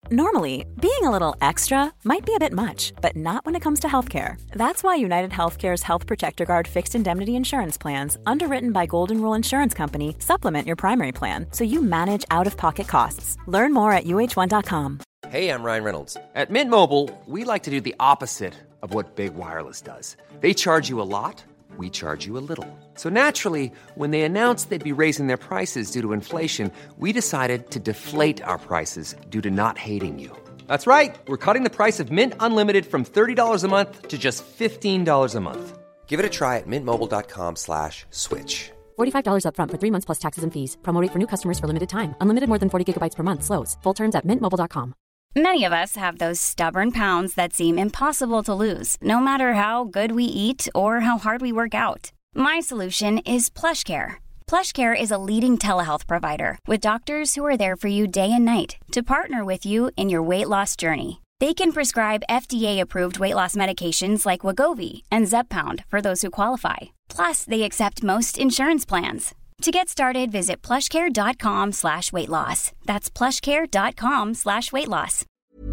Normally, being a little extra might be a bit much, but not when it comes to healthcare. That's why United Healthcare's Health Protector Guard fixed indemnity insurance plans, underwritten by Golden Rule Insurance Company, supplement your primary plan so you manage out-of-pocket costs. Learn more at uh1.com. Hey, I'm Ryan Reynolds. At Mint Mobile, we like to do the opposite of what Big Wireless does. They charge you a lot, we charge you a little. So naturally, when they announced they'd be raising their prices due to inflation, we decided to deflate our prices due to not hating you. That's right. We're cutting the price of Mint Unlimited from $30 a month to just $15 a month. Give it a try at mintmobile.com/switch. $45 up front for 3 months plus taxes and fees. Promo rate for new customers for limited time. Unlimited more than 40 gigabytes per month. Slows full terms at mintmobile.com. Many of us have those stubborn pounds that seem impossible to lose, no matter how good we eat or how hard we work out. My solution is PlushCare. PlushCare is a leading telehealth provider with doctors who are there for you day and night to partner with you in your weight loss journey. They can prescribe FDA-approved weight loss medications like Wegovy and Zepbound for those who qualify. Plus, they accept most insurance plans. To get started, visit plushcare.com/weightloss. That's plushcare.com/weightloss.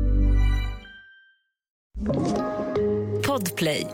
Podplay.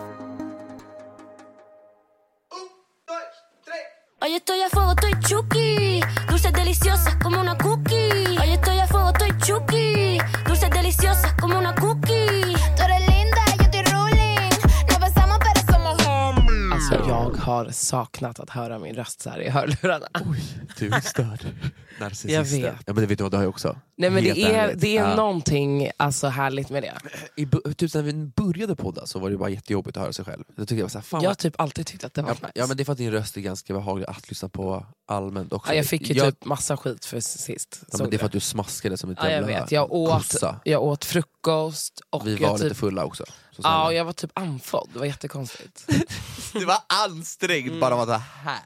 Hoy estoy a fuego, estoy chuki. Dulces deliciosas como una cookie. Hoy estoy a fuego, estoy chuki. Dulces deliciosas como una cookie. Tú eres linda, yo estoy ruling. No besamos pero somos homies. Alltså jag har saknat att höra min röst så här i hörlurarna. Oj, du är störd. Jag vet. Ja, men det vet du vad du har ju också. Nej, men det är ja. Någonting alltså härligt med det. Typ när vi började podda så var det bara jättejobbigt att höra sig själv. Jag tyckte jag var så här, fan. Jag har typ alltid tyckt att det var nice. Ja, men det är för att din röst är ganska behaglig att lyssna på allmänt också. Ja, jag fick ju typ massa skit för sist. Ja, men det är för att du smaskade som ett jävla. Ja, jag vet. Jag åt frukost och vi var lite typ fulla också. Ja, jag var typ andfådd. Det var jättekonstigt. Du var ansträngd bara av att vara här.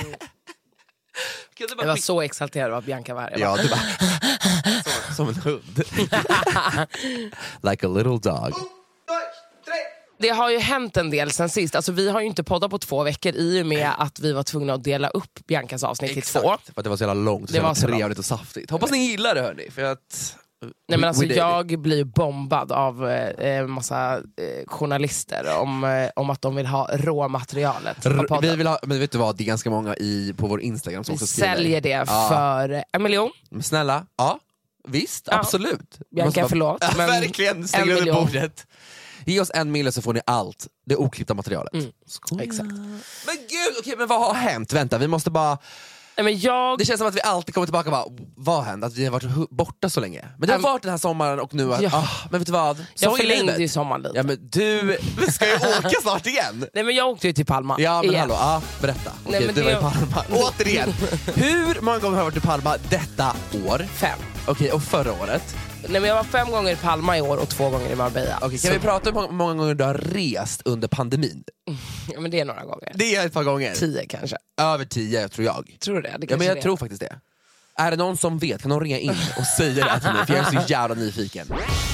Jag var så exalterad av att Bianca var här. Ja, du bara som en hund. Like a little dog. Det har ju hänt en del sen sist. Alltså vi har ju inte poddat på 2 veckor i och med att vi var tvungna att dela upp Biancas avsnitt till 2. För att det var så jävla långt, så trevligt och saftigt. Hoppas ni gillar det, hörni, för att nej, men alltså jag blir bombad av massa journalister om att de vill ha råmaterialet. Vi vill ha, men vet du vad, det är ganska många på vår Instagram som också skriver. Säljer det för 1 miljon. Snälla, ja, visst, absolut. Bianca, förlåt. Men verkligen, stäng under bordet. Ge oss 1 miljon så får ni allt det oklippta materialet. Exakt. Men gud, okej, men vad har hänt? Vänta, vi måste bara... Men det känns som att vi alltid kommer tillbaka och bara, vad hände? Att vi har varit borta så länge. Men det har varit den här sommaren och nu men vet du vad? Jag förlängde ju sommaren lite. Ja, men du ska ju åka snart igen. Nej, men jag åkte ju till Palma. Ja, men hallå, berätta. Nej, okej, du var i Palma. Återigen. Hur många gånger har du varit i Palma detta år? 5. Okej, och förra året? Nej, men jag var 5 gånger i Palma i år och 2 gånger i Marbella. Okej, kan vi prata om hur många gånger du har rest under pandemin? Ja, men det är några gånger. Det är ett par gånger. 10 kanske. Över 10 tror jag. Tror du det? Ja, men jag tror faktiskt det. Är det någon som vet, kan någon ringa in och säga det till mig? För jag är så jävla nyfiken.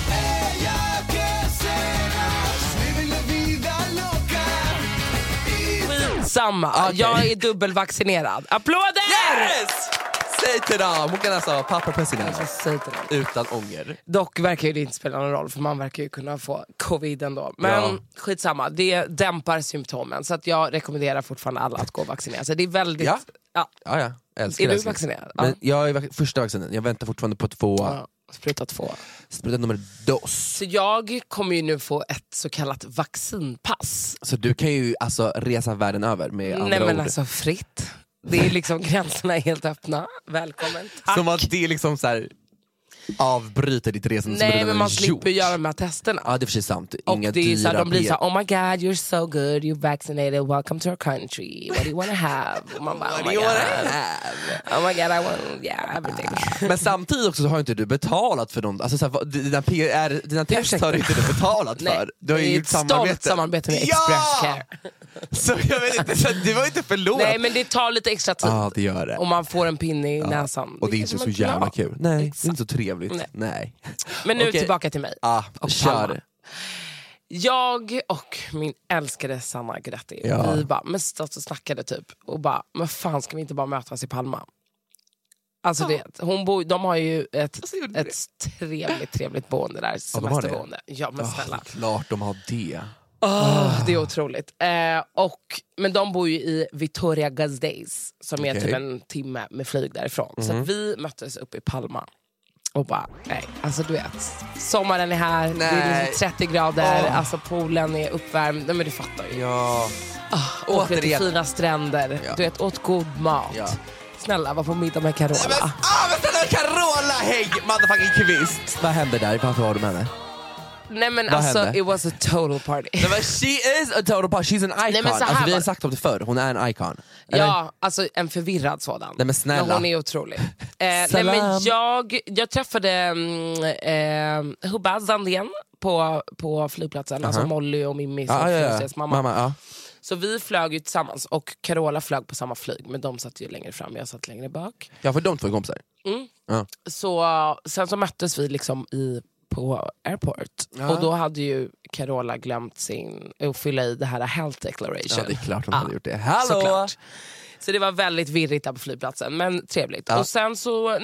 Samma. Okay. Jag är dubbelvaccinerad. Applåder! Yes! Säg till dem, hon kan alltså pappa president utan ånger. Dock verkar ju det inte spela någon roll, för man verkar ju kunna få covid ändå. Men skitsamma, det dämpar symptomen. Så att jag rekommenderar fortfarande alla att gå och vaccinera sig. Det är väldigt... Ja. Älskar. Är du vaccinerad? Men jag är första vaccinen. Jag väntar fortfarande på 2. Spruta 2. Spruta nummer 2. Så jag kommer ju nu få ett så kallat vaccinpass. Så du kan ju alltså resa världen över med andra Nej, men ord. alltså fritt. Det är liksom gränserna är helt öppna. Välkommen. Tack. Som att det är liksom så här avbryter ditt resande. Nej, men man slipper göra de här testerna. Ja, det är för sig sant. Och det är så här, de blir så här, oh my god, you're so good, you're vaccinated, welcome to our country, what do you want to have? Och man bara, oh my god, oh my god, I want, yeah, everything. Men samtidigt också så har inte du betalat för någon, alltså så här, dina test har inte du betalat för. Nej, Du har ju gjort stolt samarbete med Express Care. Så jag vet inte, så det var inte förlorat. Nej, men det tar lite extra tid. Ja, det gör det. Och man får en pinne i näsan. Och det är inte så jävla kul. Nej, exakt. Det är inte så trevligt. Nej. Men nu tillbaka till mig. Kör. Jag och min älskade Sanna Gretti, vi bara, men snackade typ och bara, men fan ska vi inte bara mötas i Palma? Alltså de har ju ett trevligt boende där, semesterboende. Ja, men snälla. Klart de har det. Det är otroligt. Men de bor ju i Vitoria-Gasteiz, som är typ en timme med flyg därifrån. Så att vi möttes uppe i Palma. Och bara, nej, alltså du vet, sommaren är här, det är liksom 30 grader, alltså poolen är uppvärmd, nej men du fattar ju. Ja. Åker till fina stränder, du vet, åt god mat. Ja. Snälla, var på middag med Carola. Men snälla Carola, hej, motherfucking kvist. Vad händer där? Varför har du med henne? Nej men alltså, it was a total party. Nej, men she is a total party, she's an icon. Nej, alltså, vi har sagt om det förr, hon är en icon. Eller? Ja, alltså en förvirrad sådan. Nej men snälla. Men hon är otrolig. Nej men jag träffade Hubba Zandén på flygplatsen. Alltså Molly och Mimmi som mamma. Så vi flög ju tillsammans och Carola flög på samma flyg, men de satt ju längre fram, jag satt längre bak. Ja, för de två kompisar. Så sen så möttes vi liksom på airport. Och då hade ju Carola glömt att fylla i det här health declaration. Ja, det är klart hon hade gjort det. Hallå! Såklart. Så det var väldigt virrigt där på flygplatsen, men trevligt. Och sen så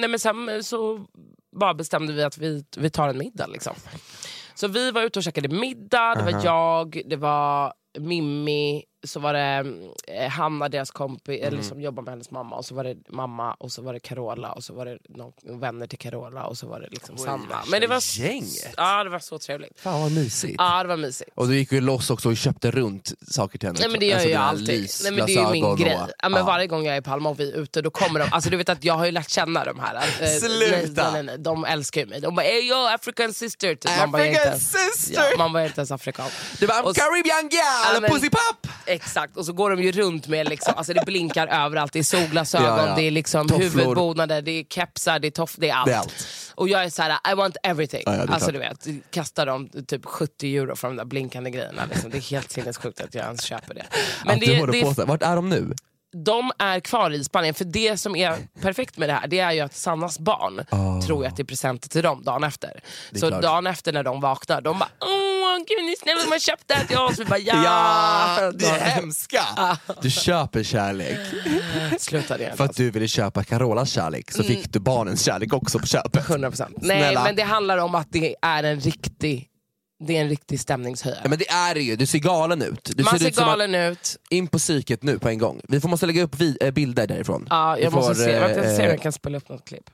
bara bestämde vi att vi tar en middag liksom. Så vi var ute och käkade middag. Det var jag, det var Mimmi, så var det Hanna, deras kompis, eller som jobbar med hennes mamma, och så var det mamma, och så var det Carola, och så var det vänner till Carola, och så var det liksom Sanna. Men det var gänget. Ja, det var så trevligt. Fan vad mysigt. Ja, det var mysigt. Och du gick ju loss också och köpte runt saker till henne. Nej men det gör jag alltid. Nej men det är ju min grej. Ja, men varje gång jag är i Palma och vi är ute, då kommer de, alltså du vet att jag har ju lärt känna de här. Sluta. Nej, de älskar ju mig. De bara, hey yo, African sister. African sister. Ja, man var inte ens afrikan. Det var Caribbean gal, pussy pop. Exakt, och så går de ju runt med liksom, alltså det blinkar överallt, det är solglasögon, det är liksom huvudbonader, det är kepsar, det är det är allt. Och jag är såhär, I want everything. Alltså du vet, kastar de typ 70 euro från de där blinkande grejerna liksom. Det är helt sinnessjukt att jag ens köper det. Men vart är de nu? De är kvar i Spanien, för det som är perfekt med det här, det är ju att Sannas barn tror jag att det är presenter till dem dagen efter. Så klart. Dagen efter när de vaknar, de bara, gud ni snälla som har köpt det här till oss. Vi bara, ja det är hemska. Du köper kärlek. Sluta det. För att du ville köpa Carolas kärlek, så fick du barnens kärlek också på köpet. 100%. Nej, men det handlar om att det är en riktig stämningshöjare. Ja, men det är det ju, du ser galen ut. Man ser galen ut. In på psyket nu på en gång. Vi måste lägga upp bilder därifrån. Ja, jag måste se. Jag ser om jag kan spela upp något klipp.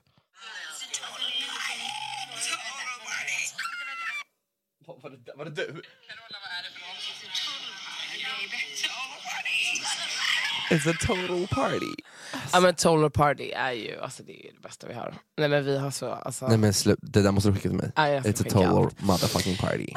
Var det du? It's a total party. Ja men total party är ju, alltså det är ju det bästa vi har. Nej men vi har så, alltså. Nej men det där måste du skicka till mig. It's a total motherfucking party.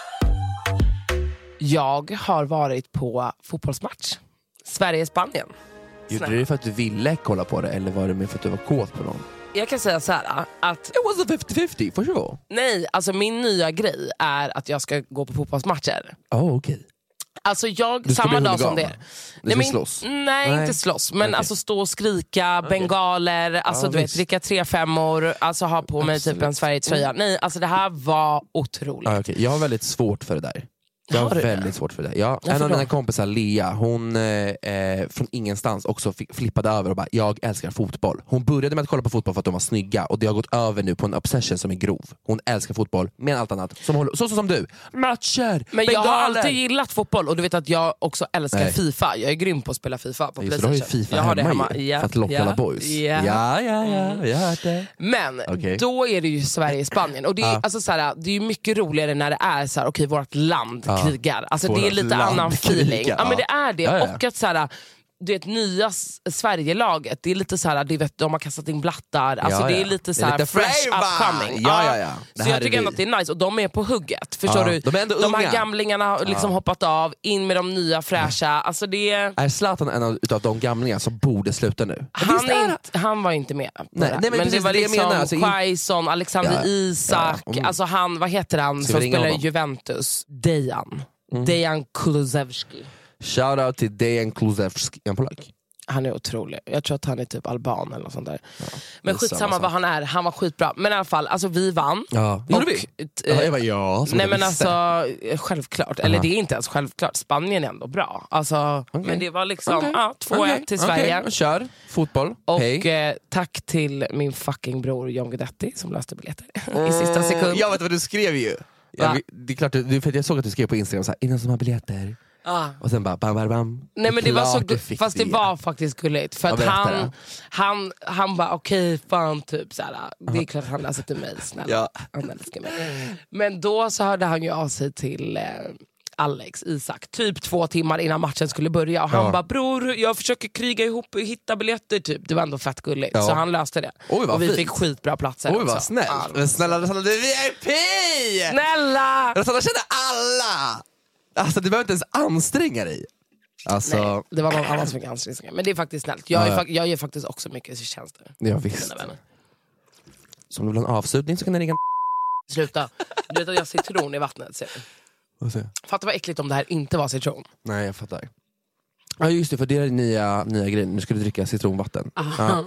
Jag har varit på fotbollsmatch. Sverige-Spanien. Gjorde du det för att du ville kolla på det, eller var det mer för att du var kåt på någon? Jag kan säga så här att it was a 50-50 for sure. Nej, alltså min nya grej är att jag ska gå på fotbollsmatcher. Okej. Alltså samma dag som det. Nej, slåss? Nej, inte slåss. Men alltså stå och skrika, bengaler, alltså du vet, dricka 3-5-or, alltså ha på mig typ en Sverige-tröja. Nej, alltså det här var otroligt. Jag har väldigt svårt för det där. Jag har väldigt svårt för det. En av mina kompisar, Lea, hon från ingenstans också flippade över och bara, jag älskar fotboll. Hon började med att kolla på fotboll för att de var snygga, och det har gått över nu på en obsession som är grov. Hon älskar fotboll, men allt annat så som du. Matcher, men jag har alltid gillat fotboll, och du vet att jag också älskar FIFA. Jag är grym på att spela FIFA på PlayStation. Just, FIFA jag har hemma det hemma. För att locka alla boys. Ja, jag hört det. Men då är det ju Sverige-Spanien, och det är, alltså, såhär, det är mycket roligare när det är såhär, okej, vårt land krigar. Alltså det är lite annan feeling. Ja, men det är det. Ja. Och att såhär, du vet, nya Sverige-laget, det är lite såhär, du vet, de har kastat in blattar. Alltså det är lite såhär lite fresh upcoming. Ja. Så jag tycker ändå att det är nice, och de är på hugget. Förstår du? De är ändå de här gamlingarna har liksom hoppat av, in med de nya fräscha. Alltså det är Zlatan en av de gamlingar som borde sluta nu? Han var inte med. Nej, men det var liksom Quaison, Alexander Isak, alltså han, vad heter han som spelar i Juventus? Dejan Kulusevski. Shout out till Dejan Kulusevski. En polak. Han är otrolig. Jag tror att han är typ alban eller något sånt där. Ja, men skitsamma vad han är. Han var skitbra. Men i alla fall, alltså vi vann. Ja, gjorde vi? Jag var nej men alltså, självklart. Eller det är inte ens självklart. Spanien är ändå bra. Alltså, men det var liksom 2-1 till Sverige. Kör, fotboll. Och tack till min fucking bror John Guidetti som löste biljetter i sista sekund. Jag vet vad du skrev ju. Det är klart, för jag såg att du skrev på Instagram så här, innan som har biljetter. Och sen bara bam, bam, bam. Nej men det var så fast det var faktiskt gulligt. För att han bara okej, fan typ såhär. Det är klart han läser till mig, snälla. Han älskar mig. Men då så hörde han ju av sig till Alex Isak typ 2 timmar innan matchen skulle börja. Och han bara, bror jag försöker kriga ihop och hitta biljetter typ. Det var ändå fett gulligt. Så han löste det. Och vi fick skitbra platser. Oj vad snällt. Snälla Rosanna, du är VIP! Snälla! Rosanna känner alla! Alltså du behöver inte ens anstränga dig. Alltså... Nej, det var någon annan som fick anstränga sig. Men det är faktiskt snällt. Jag ger faktiskt också mycket tjänster. Ja visst. Så om du vill ha en avslutning så kan du ringa. Sluta. Du vet att jag har citron i vattnet. Fattar vad äckligt om det här inte var citron. Nej jag fattar. Ja just det, för det är nya grejer. Nu ska du dricka citronvatten. Ja.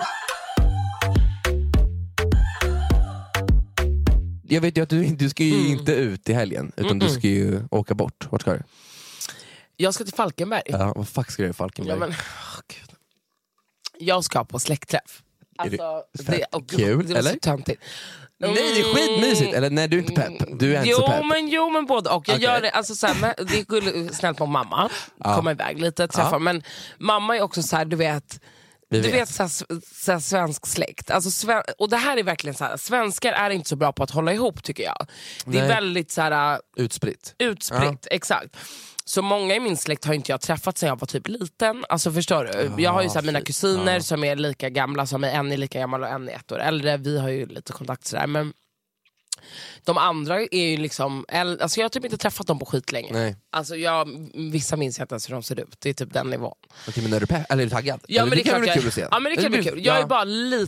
Jag vet ju att du ska ju inte ut i helgen. Utan du ska ju åka bort. Vart ska du? Jag ska till Falkenberg. Ja, vad fuck ska du i Falkenberg? Ja, men, Gud. Jag ska på släktträff. Alltså, kul, eller? Nej, det är skitmysigt. Eller nej, du är inte pepp. Du är inte så pepp. Jo, men både och. Jag gör det, alltså, såhär, det är snällt på mamma. Komma iväg lite, träffa. Men mamma är också så här, du vet såhär, svensk släkt. Alltså, och det här är verkligen så här, svenskar är inte så bra på att hålla ihop tycker jag. Det är väldigt så här, utspritt, exakt. Så många i min släkt har inte jag träffat sedan jag var typ liten. Alltså förstår du? Jag har ju så här, mina kusiner som är lika gamla som mig. En är lika gammal och en är 1 år äldre. Vi har ju lite kontakt sådär. Men de andra är ju liksom... Alltså jag har typ inte träffat dem på skit länge. Nej. Alltså vissa minns jag inte ens hur de ser ut. Det är typ den nivån. Okej, men är du eller är du taggad? Ja, men det kan bli kul att se. Ja, men det kan bli kul. Jag är bara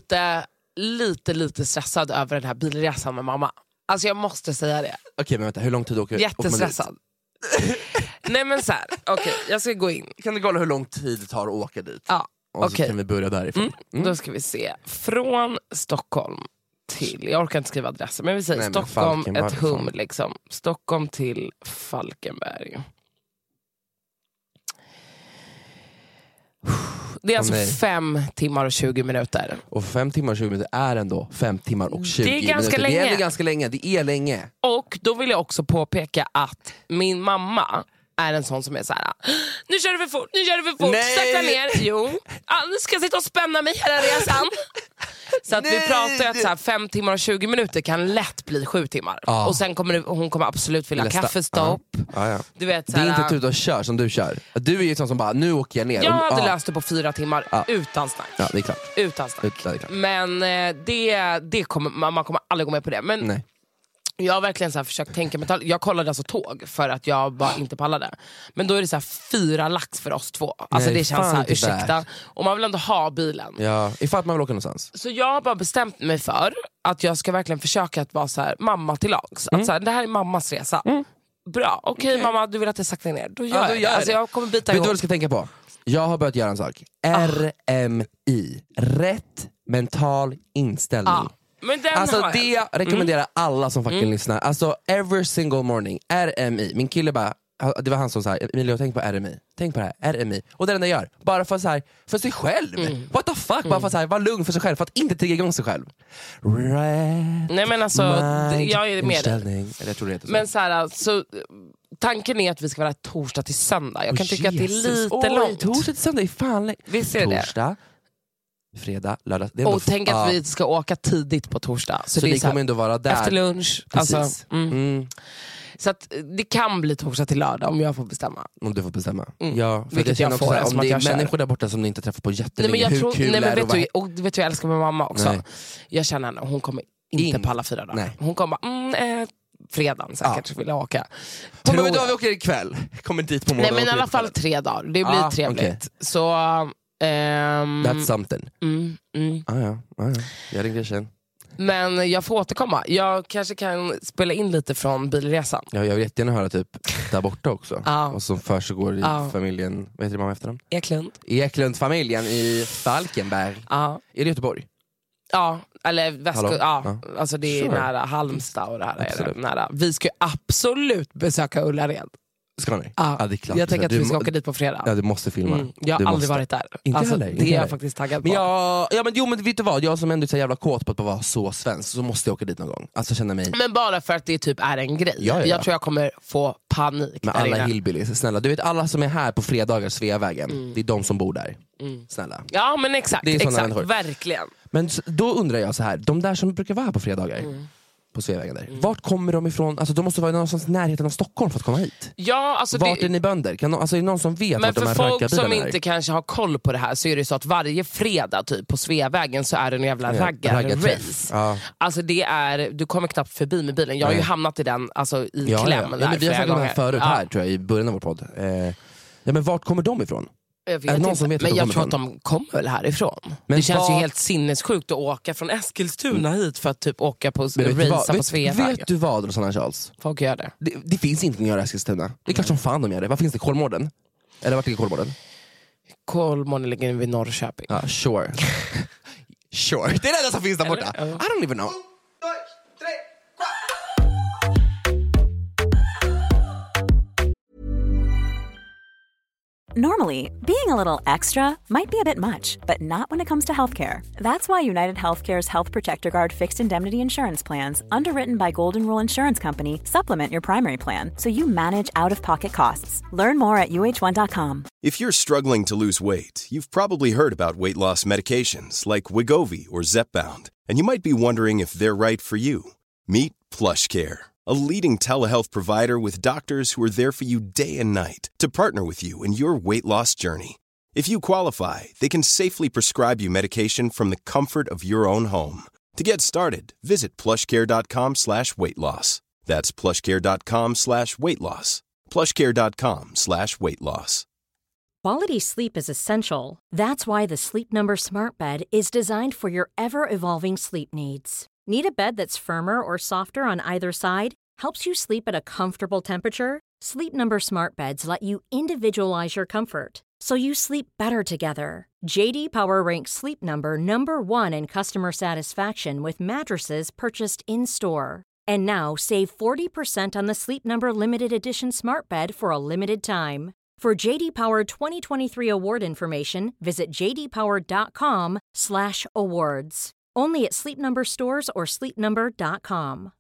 lite stressad över den här bilresan med mamma. Alltså jag måste säga det. Okej, men vänta, hur lång tid åker du? Jättestressad. Nej men så här, okej, jag ska gå in. Kan du kolla hur lång tid det tar att åka dit? Ja, och så kan vi börja därifrån. Då ska vi se. Från Stockholm till, jag orkar inte skriva adressen, men vi säger Stockholm, ett hum liksom. Stockholm till Falkenberg. Det är alltså 5 timmar och 20 minuter. Och 5 timmar och 20 minuter är ändå 5 timmar och 20 minuter. Det är ganska länge. Det är ganska länge. Det är länge. Och då vill jag också påpeka att min mamma är en sån som är så här: nu kör du för fort, sakta ner. Jo, nu ska jag sitta och spänna mig hela resan. Så att vi pratar att så här, 5 timmar och 20 minuter kan lätt bli 7 timmar. Och sen kommer hon kommer absolut vilja kaffestopp. Du vet, så här, det är inte ut och kör som du kör. Du är ju sån som bara, nu åker jag ner. Jag hade löst det på 4 timmar utan snack. Ja, det är klart. Utan snack. Det är klart. Men det kommer, man kommer aldrig gå med på det. Men nej. Jag har verkligen så här försökt tänka mentalt. Jag kollade alltså tåg för att jag bara inte pallade. Men då är det så här 4 lax för oss 2. Alltså det känns så här, ursäkta. Och man vill ändå ha bilen. Ja, ifall man vill åka någonstans. Så jag har bara bestämt mig för att jag ska verkligen försöka att vara så här, mamma till lags. Att så här, det här är mammas resa. Bra, okej, mamma, du vill att jag sakta ner. Då gör jag det. Alltså jag kommer bita ihop. Vet du vad du ska tänka på? Jag har börjat göra en sak. RMI. Rätt mental inställning. Men den alltså det rekommenderar alla som fucking lyssnar. Alltså every single morning, RMI. Min kille bara, det var han som sa, Emilio, tänk på RMI. Tänk på det här, RMI. Och det är det jag gör, bara för, så här, för sig själv. What the fuck, bara för att vara lugn för sig själv. För att inte trigga igång sig själv. Nej men alltså, jag är med dig. Eller jag tror det heter så. Men så här, alltså, tanken är att vi ska vara torsdag till söndag. Jag kan tycka att det är lite långt. Torsdag till söndag är fan visst är det torsdag, fredag, lördag. Och tänk att vi ska åka tidigt på torsdag. Så vi kommer ändå vara där efter lunch. Alltså, så att det kan bli torsdag till lördag om jag får bestämma. Om du får bestämma. Ja, för vilket det jag får. Om det är människor där borta som ni inte träffar på jättelänge. Nej, men jag tror, kul nej, men vet du, och vet du jag älskar min mamma också. Nej. Jag känner henne, hon kommer inte på alla 4 dagar. Nej. Hon kommer fredagen säkert vill jag åka. Men då vi åker ikväll. Kommer dit på morgonen. Nej men i alla fall 3 dagar. Det blir trevligt. Okay. Så that's something. Ja. Jag ringde tjejen. Men jag får återkomma. Jag kanske kan spela in lite från bilresan. Ja, jag vill jättegärna höra typ där borta också. Och som försiggår i familjen, vad heter det mamma efter dem? Eklund-familjen i Falkenberg. Är det Göteborg? Ja, eller alltså det är nära Halmstad och det här är det nära. Vi ska absolut besöka Ullared. Ska ni? Ja, det är klart. Jag tänker att vi ska åka dit på fredag. Ja, du måste filma. Jag har aldrig varit där. Inte alltså, heller. Det är jag faktiskt taggad på. Men vet du vad? Jag som ändå är så jävla kåt på att vara så svensk, så måste jag åka dit någon gång. Alltså känna mig... Men bara för att det typ är en grej. Ja. Jag tror jag kommer få panik. Med alla hillbillies, snälla. Du vet alla som är här på fredagar, Sveavägen. Det är de som bor där. Snälla. Ja men exakt, verkligen. Men då undrar jag så här, de där som brukar vara här på fredagar på Sveavägen där. Vart kommer de ifrån? Alltså de måste vara någonstans närheten av Stockholm för att komma hit. Ja, alltså vart är ni bönder? Är det någon som vet men vart de här för folk som är? inte kanske har koll på det här, så är det så att varje fredag typ på Sveavägen så är det en jävla raggar-race. Ja. Alltså det är, du kommer knappt förbi med bilen. Jag har ju hamnat i den, alltså i kläm där men vi har sagt det här förut här tror jag i början av vår podd. Men vart kommer de ifrån? Jag vet inte, men jag tror att de kommer väl härifrån. Men det känns ju helt sinnessjukt att åka från Eskilstuna hit för att typ åka på resa på Sveavägen. Vet du vad, Rosanna Charles? Folk gör det. Det finns inte att göra i Eskilstuna. Det är klart som fan de gör det. Vad finns det? Kolmården? Eller vart ligger Kolmården? Kolmården ligger vid Norrköping. Ja, sure. Sure. Det är det enda som finns där borta. I don't even know. Normally, being a little extra might be a bit much, but not when it comes to healthcare. That's why United Healthcare's Health Protector Guard fixed indemnity insurance plans, underwritten by Golden Rule Insurance Company, supplement your primary plan so you manage out-of-pocket costs. Learn more at uh1.com. If you're struggling to lose weight, you've probably heard about weight loss medications like Wegovy or Zepbound, and you might be wondering if they're right for you. Meet PlushCare, a leading telehealth provider with doctors who are there for you day and night to partner with you in your weight loss journey. If you qualify, they can safely prescribe you medication from the comfort of your own home. To get started, visit plushcare.com/weightloss. That's plushcare.com/weightloss. plushcare.com/weightloss. Quality sleep is essential. That's why the Sleep Number Smart Bed is designed for your ever-evolving sleep needs. Need a bed that's firmer or softer on either side? Helps you sleep at a comfortable temperature? Sleep Number Smart Beds let you individualize your comfort, so you sleep better together. JD Power ranks Sleep Number #1 in customer satisfaction with mattresses purchased in-store. And now save 40% on the Sleep Number Limited Edition Smart Bed for a limited time. For JD Power 2023 award information, visit jdpower.com/awards. Only at Sleep Number stores or sleepnumber.com.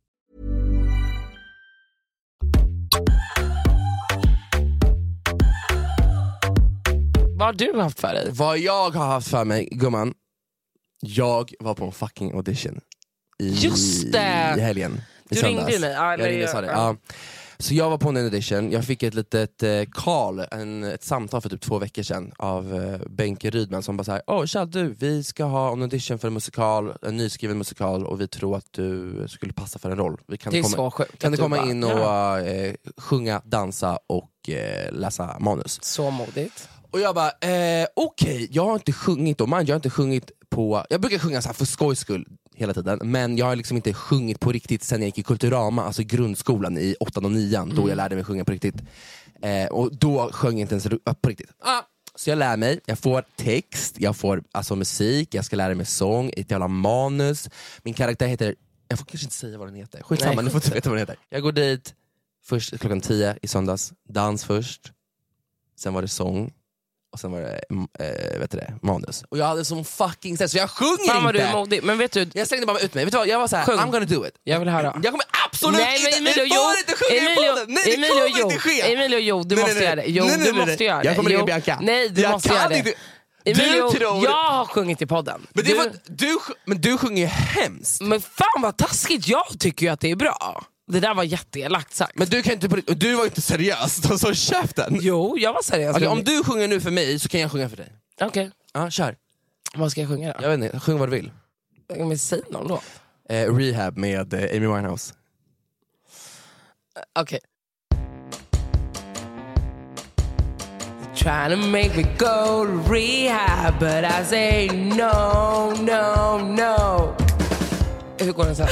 Vad har du haft för dig? Vad jag har haft för mig, gumman. Jag var på en fucking audition i helgen. Du ringde ju mig. Jag ringde och sa det. Ja. Så jag var på en audition. Jag fick ett litet call, ett samtal för typ 2 veckor sedan av Benke Rydman som bara såhär: tja du, vi ska ha en audition för en musikal, en nyskriven musikal, och vi tror att du skulle passa för en roll. Det är så sjukt. Kan du komma in och sjunga, dansa och läsa manus? Så modigt. Och jag bara, okej, jag har inte sjungit då, jag har inte sjungit på, jag brukar sjunga så här för skojs skull hela tiden, men jag har liksom inte sjungit på riktigt sen jag gick i Kulturama, alltså grundskolan i 8 och 9, då jag lärde mig sjunga på riktigt. Och då sjöng jag inte ens på riktigt. Så jag lär mig, jag får text, jag får alltså musik, jag ska lära mig sång, ett jävla manus. Min karaktär heter, jag får kanske inte säga vad den heter, skitsamma, ni får inte veta vad den heter. Jag går dit först klockan 10 i söndags, dans först, sen var det sång, och sen var det manus. Och jag hade som fucking stress, så jag sjunger inte. Du är modig. Men vet du, jag slängde bara ut mig. Vet du vad? Jag var såhär, I'm gonna do it. Jag vill höra. Jag kommer absolut inte. Emilio, du får inte sjunga i podden. Nej, det kommer inte ske. Emilio, du måste göra det. Jo, du måste göra det. Jag kommer ringa Bianca. Nej, du måste göra det. Emilio, jag har sjungit i podden. Men du sjunger ju hemskt. Men fan vad taskigt, jag tycker ju att det är bra. Det där var jätteelakt sagt. Men du kan inte, du var inte seriös, så käften. Jo, jag var seriös. Okay, om du sjunger nu för mig så kan jag sjunga för dig. Okej. Ja, kör. Vad ska jag sjunga då? Jag vet inte, sjung vad du vill. Men säg någon låt. Rehab med Amy Winehouse. Okej. Trying to make me go to rehab, but I say no, no, no. Hur går den sen?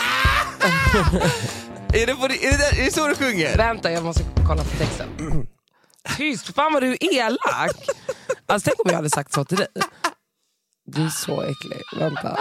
Är det så du sjunger? Vänta, jag måste kolla på texten. Tyst, fan vad du är elak. Alltså tänk om jag hade sagt så till dig. Du är så äcklig, vänta.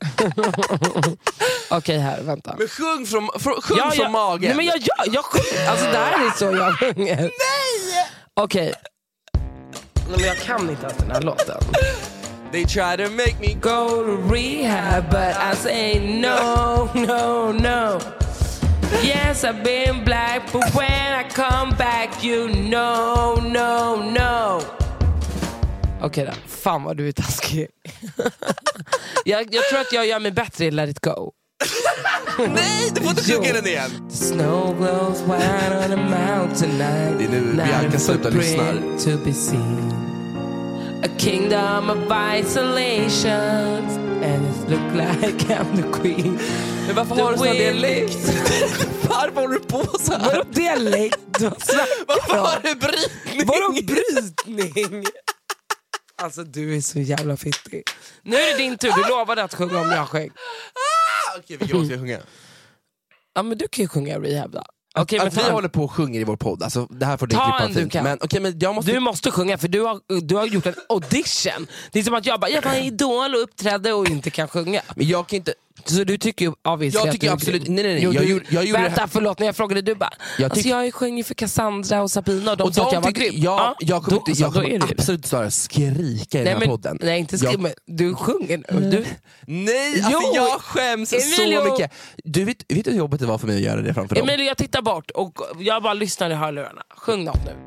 Okej, här, vänta. Men sjung från magen. Nej, men jag sjunger. Alltså det här är så jag sjunger. Nej! Okej. Nej, men jag kan inte ens den här låten. They try to make me go to rehab, but I say no, no, no. Yes, I've been black, but when I come back, you know, no, no. Okej då, fan vad du är taskig. jag tror att jag gör mig bättre i Let It Go. Nej, du får inte sjunga den igen. Snow glows white on a mountain tonight. Det är nu Bianca slutar lyssna. To be seen. A kingdom of isolation, and it look like I'm the queen. Men varför har du sån dialekt? Varför håller du på så här? Vadå dialekt? Varför har du brytning? Vadå brytning? Alltså du är så jävla fittig. Nu är det din tur, du lovade att sjunga om jag sjöng. Okej, vilken låt ska jag sjunga? Ja, men du kan ju sjunga Rehab då. Okay, men vi håller på och sjunger i vår podd. Alltså, det här får du klippa fint. Men jag måste... Du måste sjunga för du har gjort en audition. Det är som att jag var idol och uppträdde och inte kan sjunga. Men jag kan inte... Så du tycker ju Jag tycker absolut... Nej. Jag gjorde vänta, förlåt, när jag frågade du bara... Jag sjöng ju för Cassandra och Sabina och de sa att jag var grym. Jag kommer absolut svara skrika i den här podden. Nej, inte skriva. Du sjunger. Nej, alltså jag skäms Emilio. Så mycket. Du vet hur jobbigt det var för mig att göra det framför dem? Emilio, jag tittar bort och jag bara lyssnar i hörlurarna. Sjung något nu.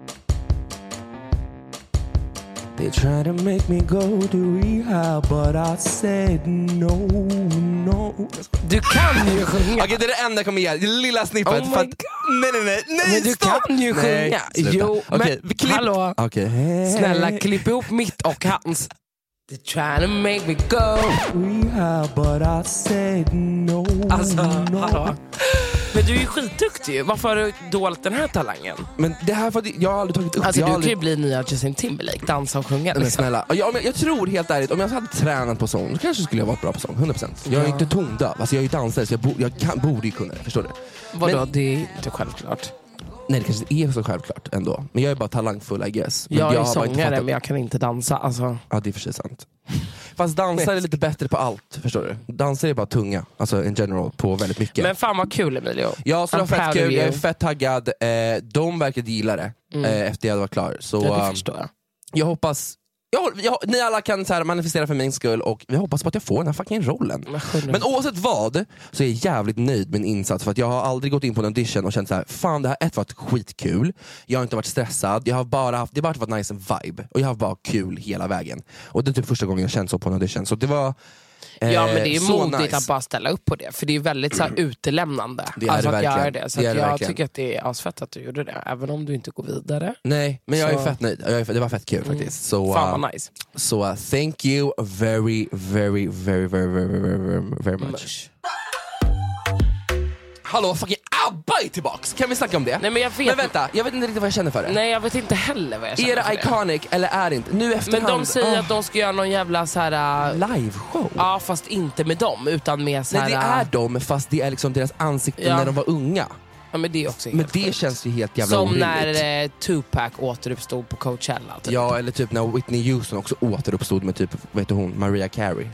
They try to make me go to rehab, but I said no. Du kan ju sjunga. Okej, det är det enda jag kommer ge. Det lilla snippet. Oh för att... Nej, men du kan ju sjunga. Jo, okay, men hallå. Okay. Snälla, klipp ihop mitt och hans. They try to make me go rehab, but I said no. Alltså, hallå. Men du är ju skitduktig. Varför har du dolt den här talangen? Men det här för att jag har aldrig tagit upp. Alltså du kan ju bli nya Justin Timberlake, dansa och sjunga liksom. Men snälla, jag tror helt ärligt, om jag hade tränat på sång, så kanske skulle jag varit bra på sång, 100%. Jag är inte tondöv, alltså jag är ju dansare, så jag borde ju kunna det, förstår du? Vadå, det är inte självklart. Nej, det kanske är så självklart ändå. Men jag är bara talangfull, I guess. Men jag är sångare, men jag kan inte dansa, alltså. Ja, det är för sig sant. Fast dansare är lite bättre på allt, förstår du? Dansare är bara tunga, alltså in general, på väldigt mycket. Men fan vad kul, Emilio. Ja, så det var fett kul, jag är fett taggad. De verkade gilla det efter jag var klar. Så det förstår jag. Jag hoppas... ni alla kan så här manifestera för min skull och vi hoppas på att jag får den här fucking rollen. Men oavsett vad så är jag jävligt nöjd med min insats, för att jag har aldrig gått in på en audition och känt så här: fan, det här varit skitkul. Jag har inte varit stressad, det har bara varit nice vibe och jag har bara kul hela vägen. Och det är typ första gången jag känt så på en audition, så det var ja, men det är modigt nice att bara ställa upp på det, för det är väldigt så här utelämnande. Det är alltså det att göra det. Så det att jag verkligen. tycker att det är asfett att du gjorde det, även om du inte går vidare. Nej, men jag är fett nöjd. Det var fett kul faktiskt. Så, fan vad nice. Så thank you very, very, very, very, very, very, very much. Hallå, fucking ABBA är tillbaks. Kan vi snacka om det? Nej, men vänta, jag vet inte riktigt vad jag känner för det. Nej, jag vet inte heller vad jag känner för det. Är det iconic eller är det inte? Nu efterhand. Men de säger att de ska göra någon jävla så här live-show. Ja, fast inte med dem, utan med så här. Nej, det är de, fast det är liksom deras ansikten när de var unga. Ja, men det är också men det sjukt. Känns ju helt jävla som orimligt. När Tupac återuppstod på Coachella typ. Ja, eller typ när Whitney Houston också återuppstod med typ, vet du hon, Mariah Carey.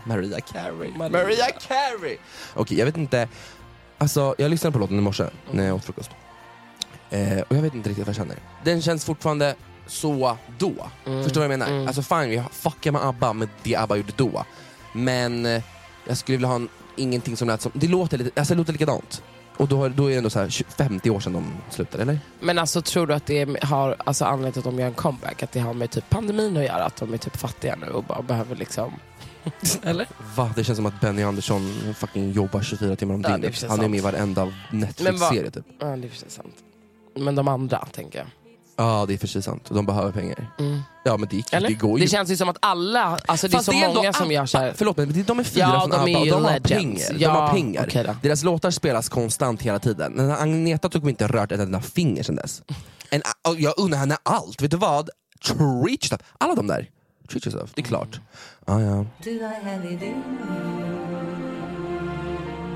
Okej, jag vet inte. Alltså, jag lyssnade på låten i morse när jag åt frukost. Och jag vet inte riktigt vad jag känner. Den känns fortfarande så då. Förstår du vad jag menar? Alltså fine, vi fuckar med ABBA med det ABBA gjorde då. Men jag skulle vilja ha ingenting som lät som... Det låter likadant. Och då är det ändå så här 50 år sedan de slutade, eller? Men alltså, tror du att det har anledning att de gör en comeback? Att det har med typ pandemin att göra? Att de är typ fattiga nu och bara behöver liksom... Eller? Va? Det känns som att Benny Andersson fucking jobbar 24 timmar om dygnet. Han är med i varenda Netflix-serie typ. Ja, det är för sig sant. Men de andra, tänker jag. Ja, det är för sig sant. De behöver pengar. Ja, men det går ju. Det känns ju som att alla, alltså det är så många som gör så här. Förlåt, men de är fyra från ABBA och de har pengar. De har pengar. Okay, deras låtar spelas konstant hela tiden. Den här Agneta tog inte rört ett enda finger sedan dess. Jag undrar henne allt. Vet du vad? Treat yourself. Alla de där. Treat yourself, det är klart. Ja.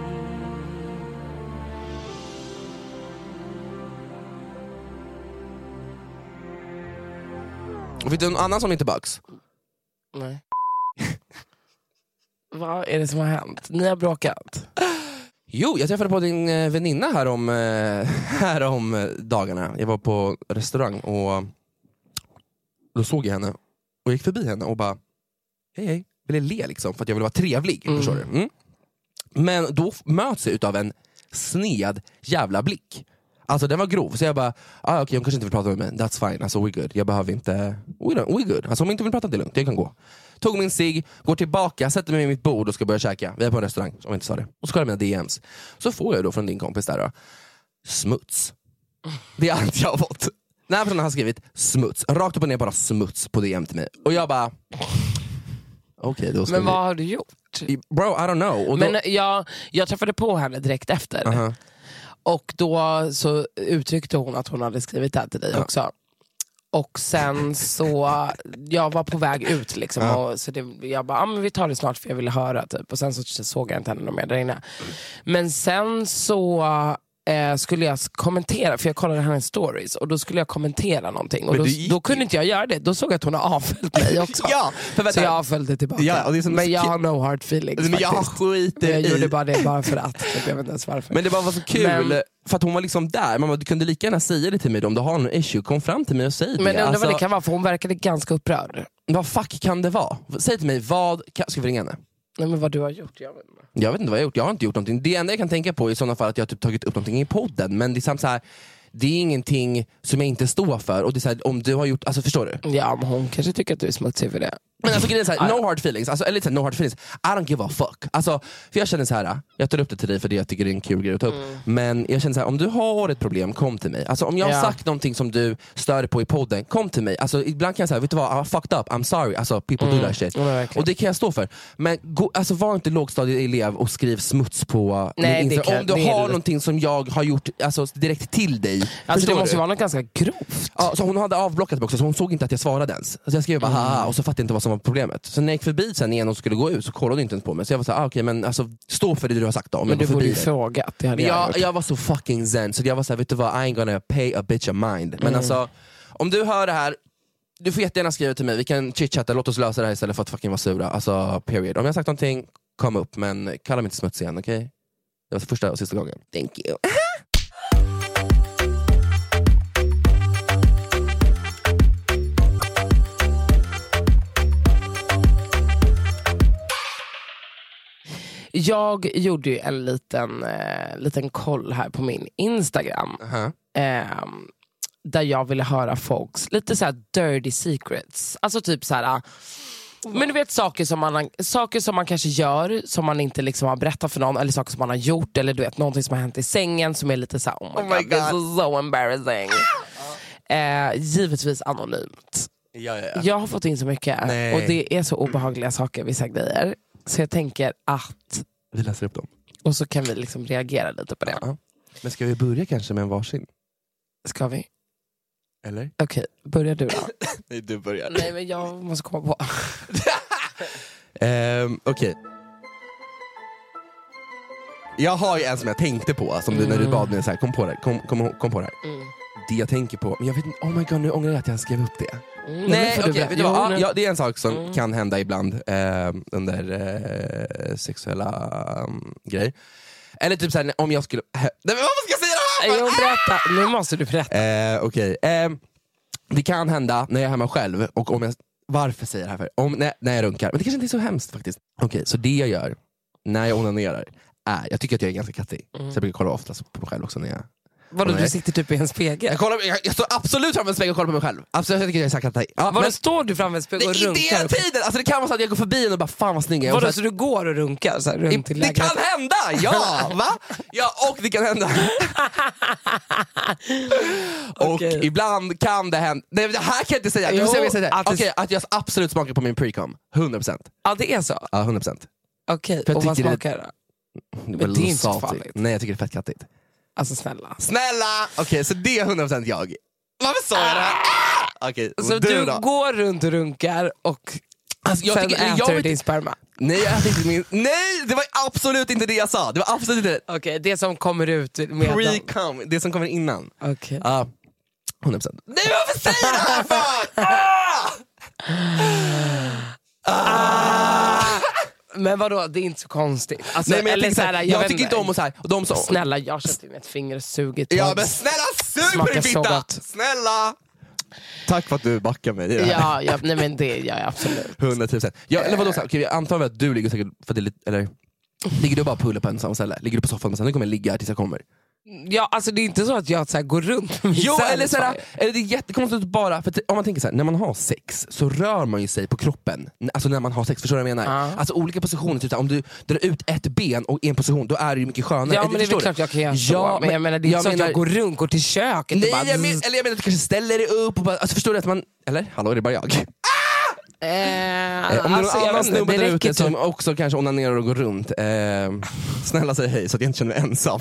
Vet du en annan som inte bugs? Nej. Vad är det som har hänt? Ni har bråkat. Jo, jag träffade på din väninna här om dagarna. Jag var på restaurang och då såg jag henne och gick förbi henne och bara hej, ville le liksom för att jag ville vara trevlig, förstår du? Mm. Men då möts jag utav en sned jävla blick. Alltså den var grov, så jag bara okej, hon kanske inte vill prata med mig. That's fine, alltså we're good. Jag behöver inte, we're good. Alltså om hon inte vill prata, det är lugnt, jag kan gå. Tog min cigg, går tillbaka, sätter mig vid mitt bord och ska börja käka. Vi är på en restaurang, om jag inte sa det. Och så kollar jag mina DMs. Så får jag då från din kompis där då, smuts. Det är allt jag har fått. Den här personen har skrivit smuts, rakt upp och ner bara smuts på DM till mig. Och jag bara okej, då ska Men vad har du gjort? Bro, I don't know. Och då... Men jag träffade på henne direkt efter. Och då så uttryckte hon att hon hade skrivit det här till dig också. Och sen så jag var på väg ut liksom, och så jag bara, men vi tar det snart för jag ville höra typ. Och sen så såg jag inte henne mer där inne. Men sen så skulle jag kommentera, för jag kollade hennes stories, och då skulle jag kommentera någonting, och då kunde inte jag göra det. Då såg jag att hon har avföljt mig också. Så jag avföljde tillbaka. Men jag har no hard feelings men jag skiter jag gjorde bara det bara för att typ, jag vet inte ens varför. Men det bara var så kul för att hon var liksom där. Man du kunde lika gärna säga det till mig om du har någon issue. Kom fram till mig och säg det. Men undrar vad det kan vara, för hon verkade ganska upprörd. Vad fuck kan det vara? Säg till mig, ska vi ringa henne? Nej, men vad du har gjort, jag vet inte vad jag har gjort. Jag har inte gjort någonting. Det enda jag kan tänka på är i sådana fall att jag typ tagit upp någonting i podden. Men det är så här, det är ingenting som jag inte står för. Och det är så här, om du har gjort, alltså förstår du? Ja, men hon kanske tycker att du är smutsig för det. Men alltså det är så här, no hard feelings. Alltså, eller så här, no hard feelings. I don't give a fuck. Alltså, för jag känner så här, jag tar upp det till dig för det jag tycker det är en kul grej att ta upp. Men jag känner så här, om du har ett problem, kom till mig. Alltså om jag har sagt någonting som du stör på i podden, kom till mig. Alltså ibland kan jag säga, vet du vad, I fucked up, I'm sorry. Alltså people do that shit. Och det kan jag stå för. Men alltså var inte lågstadieelev och skriv smuts på Instagram. Om du har någonting som jag har gjort alltså, direkt till dig. Alltså det måste vara något ganska grovt. Ja, så hon hade avblockat mig också, så hon såg inte att jag svarade ens. Så jag skrev bara haha, och så fattade jag inte vad som var problemet. Så när jag gick förbi sen igen och skulle gå ut så kollade hon inte ens på mig. Så jag var såhär, okej, men alltså stå för det du har sagt då. Men du borde ju frågat, det hade jag var så fucking zen. Så jag var såhär, vet du vad, I ain't gonna pay a bitch a mind. Men alltså, om du hör det här, du får jättegärna skriva till mig. Vi kan chitchatta, låt oss lösa det här istället för att fucking vara sura. Alltså, period. Om jag har sagt någonting, kom upp. Men kalla mig inte smutsig igen, okej? Det var första och sista gången. Thank you. Jag gjorde ju en liten koll här på min Instagram. Där jag ville höra folks lite så här dirty secrets. Alltså typ så här, men du vet saker som man kanske gör som man inte liksom har berättat för någon, eller saker som man har gjort, eller du vet någonting som har hänt i sängen som är lite så här, oh my god, this is so embarrassing. Givetvis anonymt. Ja. Jag har fått in så mycket. Och det är så obehagliga saker, vissa grejer. Så jag tänker att vi läser upp dem. och så kan vi liksom reagera lite på det. Men ska vi börja kanske med en varsin? Ska vi? Eller? Okej, börjar du då? Nej, du börjar. Nej, men jag måste komma på. Okej. Jag har ju en som jag tänkte på, som du när du bad mig så här, kom på det här. Det jag tänker på, men jag vet inte, oh my god, nu ångrar jag att jag skrev upp det. Nej, okej, vet du vad? Ja, det är en sak som kan hända ibland under sexuella grejer. Eller typ såhär, om jag skulle... Nej, men vad ska jag säga det här? Jag berätta, nu måste du berätta. Okej. Det kan hända när jag är hemma själv. Och om jag... Varför säger jag det här för? När jag runkar. Men det kanske inte är så hemskt faktiskt. Okej, så det jag gör när jag onanerar är... Jag tycker att jag är ganska kattig. Så jag brukar kolla ofta på mig själv också när jag... Vadå, du sitter typ i en spegel? Jag står absolut framför en spegel och kollar på mig själv. Absolut, jag tycker jag är så kattig. Vadå, står du framför en spegel och runkar? Inte hela tiden! Alltså det kan vara så att jag går förbi och bara, fan vad snygg jag är. Vadå, så du går och runkar så här, runt till lägenheten? Det kan hända, ja! Va? Ja, och det kan hända. Och ibland kan det hända. Nej, det här kan jag inte säga. Okej, att jag absolut smakar på min pre-com. 100%. Ja, det är så? Ja, 100%. Okej, och vad smakar det? Men det är inte så farligt. Nej, jag tycker det är fett kattigt. Alltså snälla. Okej, så det är 100% jag. Varför sa jag det här? Okej, så du går runt och runkar och alltså, sen äter din sperma? Nej, jag äter inte min... Nej, det var absolut inte det jag sa. Det var absolut inte det. Okej, det som kommer ut med pre-cum, det som kommer innan. Okej. 100%. Nej, varför säger du det här för? Men vadå, det är inte så konstigt. Alltså, Nej, men eller jag, såhär, jag tycker inte om och så här. Och de som... Snälla, jag köpte in ett fingersugit. Ja, men snälla, sug på din fitta! Snälla! Tack för att du backar mig. Ja, nej, men det gör jag absolut. 100%. Ja, eller vadå, okej, jag antar att du ligger säkert för det är lite, eller ligger du bara pulla på en samma ställe? Ligger du på soffan, men sen kommer jag ligga här tills jag kommer? Ja, alltså det är inte så att jag så här går runt med jo, eller såhär, eller det är jättekonstigt bara för att, om man tänker så här, när man har sex så rör man ju sig på kroppen. Alltså när man har sex, förstår du vad jag menar? Alltså olika positioner, typ, om du drar ut ett ben och en position, då är det ju mycket skönare. Ja, men det är väl klart jag kan göra så. Ja, men jag menar, det är inte så att jag går runt, går till köket. Nej, och bara... jag menar att du kanske ställer dig upp och bara, alltså förstår du att man, eller? Hallå, är det bara jag? Om det är någon annan snubbe där ute som också kanske onanerar och går runt, snälla säg hej så att jag inte känner mig ensam.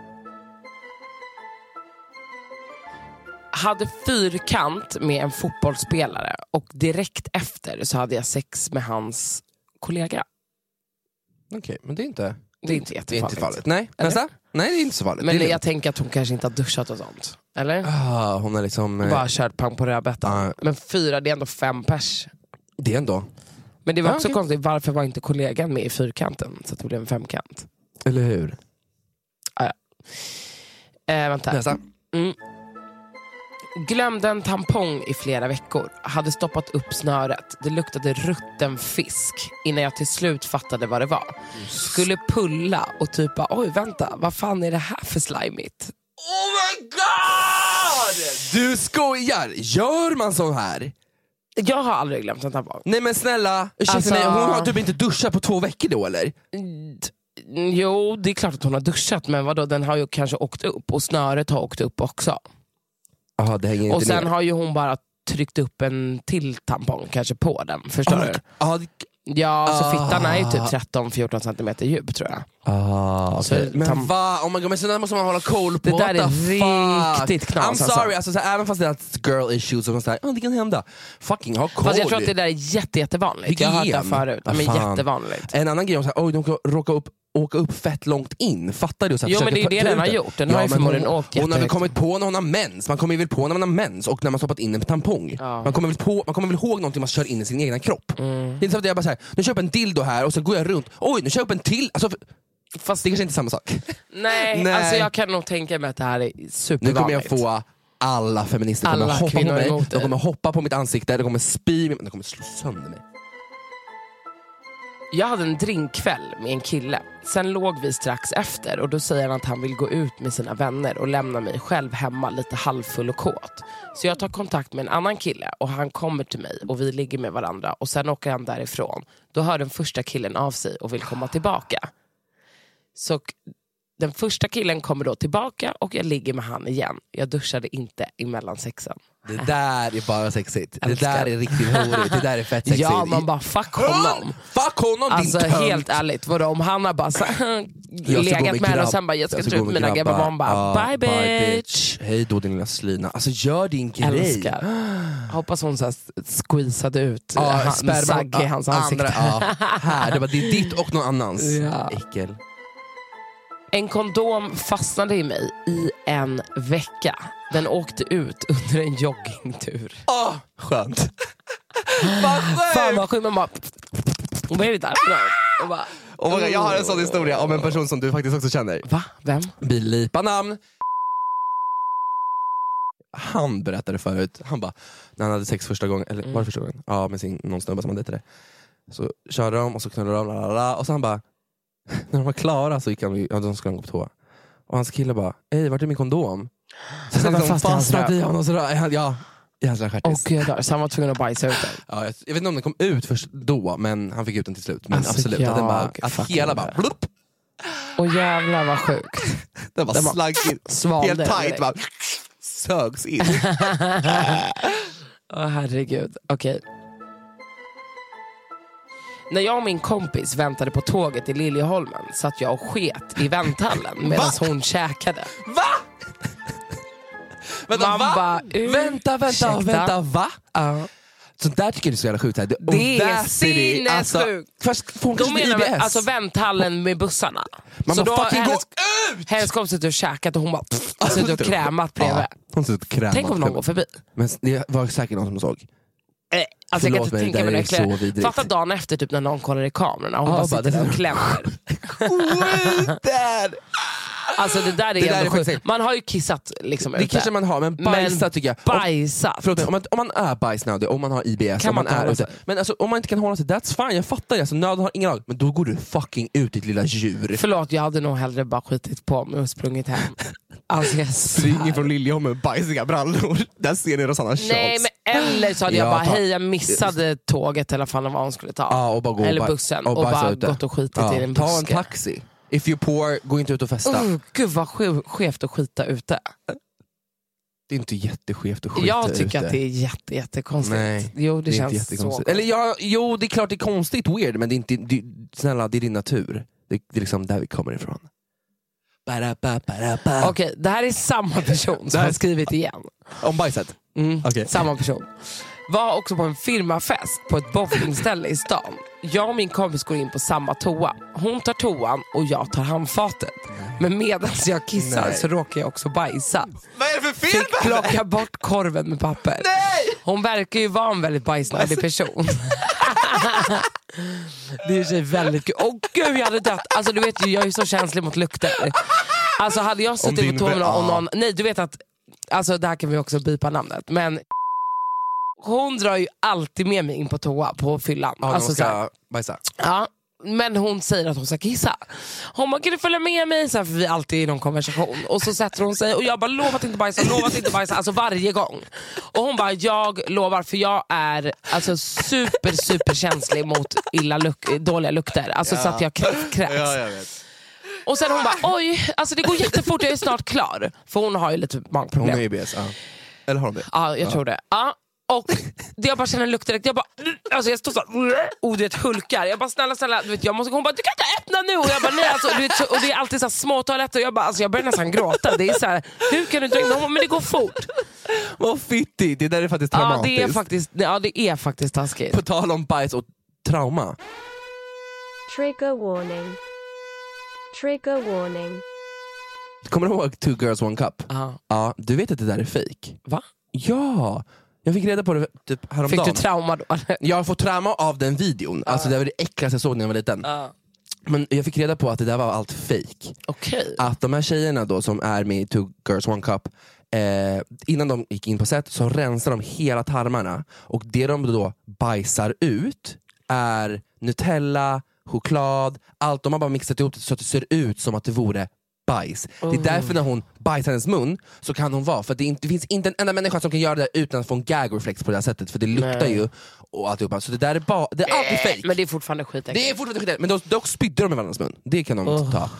Hade fyrkant med en fotbollsspelare och direkt efter så hade jag sex med hans kollega. Okej, men det är inte jättefarligt. Det är inte farligt. Nej, nästa? Nej, det är inte så farligt. Men jag tänker att hon kanske inte har duschat och sånt. Eller? Hon är liksom... bara kört pang på rödbetan. Men 4, det är ändå 5 pers. Det är ändå... Men det var också konstigt, varför var inte kollegan med i fyrkanten? Så att det blev en 5-kant. Eller hur? Vänta. Nästa. Glömde en tampong i flera veckor. Hade stoppat upp snöret. Det luktade rutten fisk innan jag till slut fattade vad det var. Skulle pulla och typ oj vänta, vad fan är det här för slimigt? Oh my god! Du skojar! Gör man så här? Jag har aldrig glömt en tampong. Nej men snälla, alltså... hon har typ inte duschat på 2 veckor då eller? Jo, det är klart att hon har duschat. Men vadå, den har ju kanske åkt upp. Och snöret har åkt upp också. Aha, det hänger inte och sen ner. har ju hon bara tryckt upp en till tampong kanske på den. Förstår du? Ja, så fittan är ju typ 13-14 centimeter djup tror jag. Okay. Men vad? Men så där måste man hålla koll på. Det där är riktigt knas. I'm sorry, alltså, även fast det är girl issues och sånt där, det kan hända. Fucking ha koll. Fast jag tror att det där är jättevanligt. Jag har hört det förut. Men jättevanligt. En annan grej om såhär, de kan åka upp fett långt in. Fattar du? Så jo men det är det den har gjort. Den har ju förmodligen åkt hon har väl kommit på när hon har mens. Man kommer väl på när man har mens och när man stoppat in en tampong. Man kommer väl ihåg någonting man kör in i sin egna kropp. Det är inte så att jag bara såhär, nu köper en dildo här och så går jag runt. Oj, nu köper en till. Alltså, fast det kanske inte är samma sak. Nej, alltså jag kan nog tänka mig att det här är supervanligt. Nu kommer jag få alla feminister kommer hoppa på mig. De kommer hoppa på mitt ansikte, de kommer spy mig, de kommer slå sönder mig. Jag hade en drinkkväll med en kille. Sen låg vi strax efter och då säger han att han vill gå ut med sina vänner och lämna mig själv hemma lite halvfull och kåt. Så jag tar kontakt med en annan kille och han kommer till mig och vi ligger med varandra och sen åker han därifrån. Då hör den första killen av sig och vill komma tillbaka. Så den första killen kommer då tillbaka och jag ligger med han igen. Jag duschade inte emellan sexen. Det där är bara sexigt. Det där är riktigt horigt. Det där är fett sexigt. Ja, man bara fuck honom. Fuck honom, alltså din tönt. helt ärligt, vadå om han har bara legat med henne och sen bara jag ska ta ut mina grabbar. Man bara bye bitch. Hej då din lilla slina. Alltså gör din grej. Älskar. Hoppas hon så här squeezade ut sagg i hans ansikte. Här, det var ditt och någon annans. Äckel. En kondom fastnade i mig i en vecka. Den åkte ut under en joggingtur. Skönt. Fan vad skönt. Man bara... Vad är det där? Jag har en sån historia om en person som du faktiskt också känner. Va? Vem? Bilipa namn. Han berättade förut. Han bara, när han hade sex första gången. Eller var det första gången? Ja, med någon snubbe som han dejtade. Så körde de och så knullade de. Och så han bara... När de var klara så gick de skulle gå på toa. Och hans kille bara, vart är min kondom? Så han fastnade i honom. Ja, i hans stjärtis. Så han var tvungen att bajsa ut den. Ja, jag vet inte om den kom ut först då, men han fick ut den till slut. Men alltså, absolut, att den bara, att hela bara blupp. Och jävlar vad sjukt. Den bara slank in. Helt tajt bara sögs in. Herregud, okej. När jag och min kompis väntade på tåget i Liljeholmen satt jag och sket i vänthallen medan hon käkade. Va? Vänta, va? Så där tycker jag det är så jävla sjukt. Det är sinnessjukt. De menar alltså vänthallen med bussarna. Man så bara då fucking gå ut! Hennes kompis sitter och käkat och hon bara sitter och krämat bredvid. Hon ser ut krämad. Tänk om någon går förbi. Men det var säkert någon som såg. Alltså jag kan Förlåt inte mig, tänka mig det är det. så vidrigt. Fatta dagen efter typ när någon kollar i kameran och hon bara sitter där och klämmer. Alltså det där är ändå sjukt. Man har ju kissat liksom det kanske man har, men bajsa tycker jag. Bajsat. Om man är bajsnödig, om man har IBS, om man är ute. Men alltså, om man inte kan hålla sig, that's fine, jag fattar det. Alltså, nöden har ingen lag, men då går du fucking ut ditt lilla djur. Förlåt, jag hade nog hellre bara skitit på mig och sprungit hem. Alltså jag springer från Liljeholm med bajsiga brallor. Där ser ni Rosanna Charles. Nej, men eller så hade jag bara, hej jag missade tåget eller vad hon skulle ta. Och bara gå eller bussen och bara gått och skitit i en buske. Ta en taxi. If you're poor, gå inte ut och festa. Gud vad skevt att skita ute. Det är inte jätteskevt att skita ute. Jag tycker att det är jättekonstigt. Nej, jo, det känns jättekonstigt. så. Eller jo, det är klart det är konstigt, weird, men det är inte, snälla, det är din natur. Det är liksom där vi kommer ifrån. Okej, det här är samma person som har skrivit igen. Om bajset? Okay. Samma person. Var också på en firmafest på ett bowlingställe i stan. Jag och min kompis går in på samma toa. Hon tar toan och jag tar handfatet. Men medan jag kissar så råkar jag också bajsa. Vad är det för fel? Fick plocka bort korven med papper. Nej! Hon verkar ju vara en väldigt bajsnödig person. Det är ju sig väldigt kul. Åh gud, jag hade dött. Alltså du vet ju, jag är så känslig mot lukter. Alltså hade jag suttit på toan och någon... Nej, du vet att... Alltså där kan vi också bipa namnet. Men... Hon drar ju alltid med mig in på toa på fyllan. Ja, alltså, ska bajsa. Ja, men hon säger att hon ska kissa. Hon bara, kan du följa med mig? Så här, för vi är alltid i någon konversation. Och så sätter hon sig och jag bara, lovat inte bajsa. Alltså varje gång. Och hon bara, jag lovar, för jag är alltså super känslig mot dåliga lukter. Alltså så att jag kräks. Ja, jag vet. Och sen hon bara, oj, alltså det går jättefort, jag är snart klar. För hon har ju lite magproblem. Hon har IBS, ja. Eller har hon det? Ja, jag tror det. Ja. Och jag bara känner en lukt direkt. Jag bara, alltså jag står så du vet, hulkar. Jag bara, snälla, du vet, jag måste, hon bara, du kan inte öppna nu. Och jag bara, nej alltså, du vet, och det är alltid så små toaletter. Och jag bara, alltså jag börjar nästan gråta. Det är så här, hur kan du inte öppna? Men det går fort. Vad fittigt, det där är faktiskt traumatiskt. Det är faktiskt taskigt. På tal om bajs och trauma. Trigger warning. Trigger warning. Kommer du ihåg 2 Girls 1 Cup? Ja, du vet att det där är fake. Va? Ja, jag fick reda på det typ häromdagen. Fick du trauma då? Jag har fått trauma av den videon. Alltså det var det äckligaste jag såg när jag var liten. Men jag fick reda på att det där var allt fake. Okay. Att de här tjejerna då som är med i 2 Girls 1 Cup, innan de gick in på set så rensar de hela tarmarna. Och det de då bajsar ut är Nutella, choklad, allt. De har bara mixat ihop det så att det ser ut som att det vore bajs. Det är därför när hon bajsar hennes mun så kan hon vara, för att det finns inte en enda människa som kan göra det utan att få en gag-reflex på det här sättet, för det luktar ju och alltihopa. Så det där är bara, det är alltid fake. Men det är fortfarande skitäckligt. Det är fortfarande skitäckligt, men dock spydde de i varandras mun. Det kan de ta.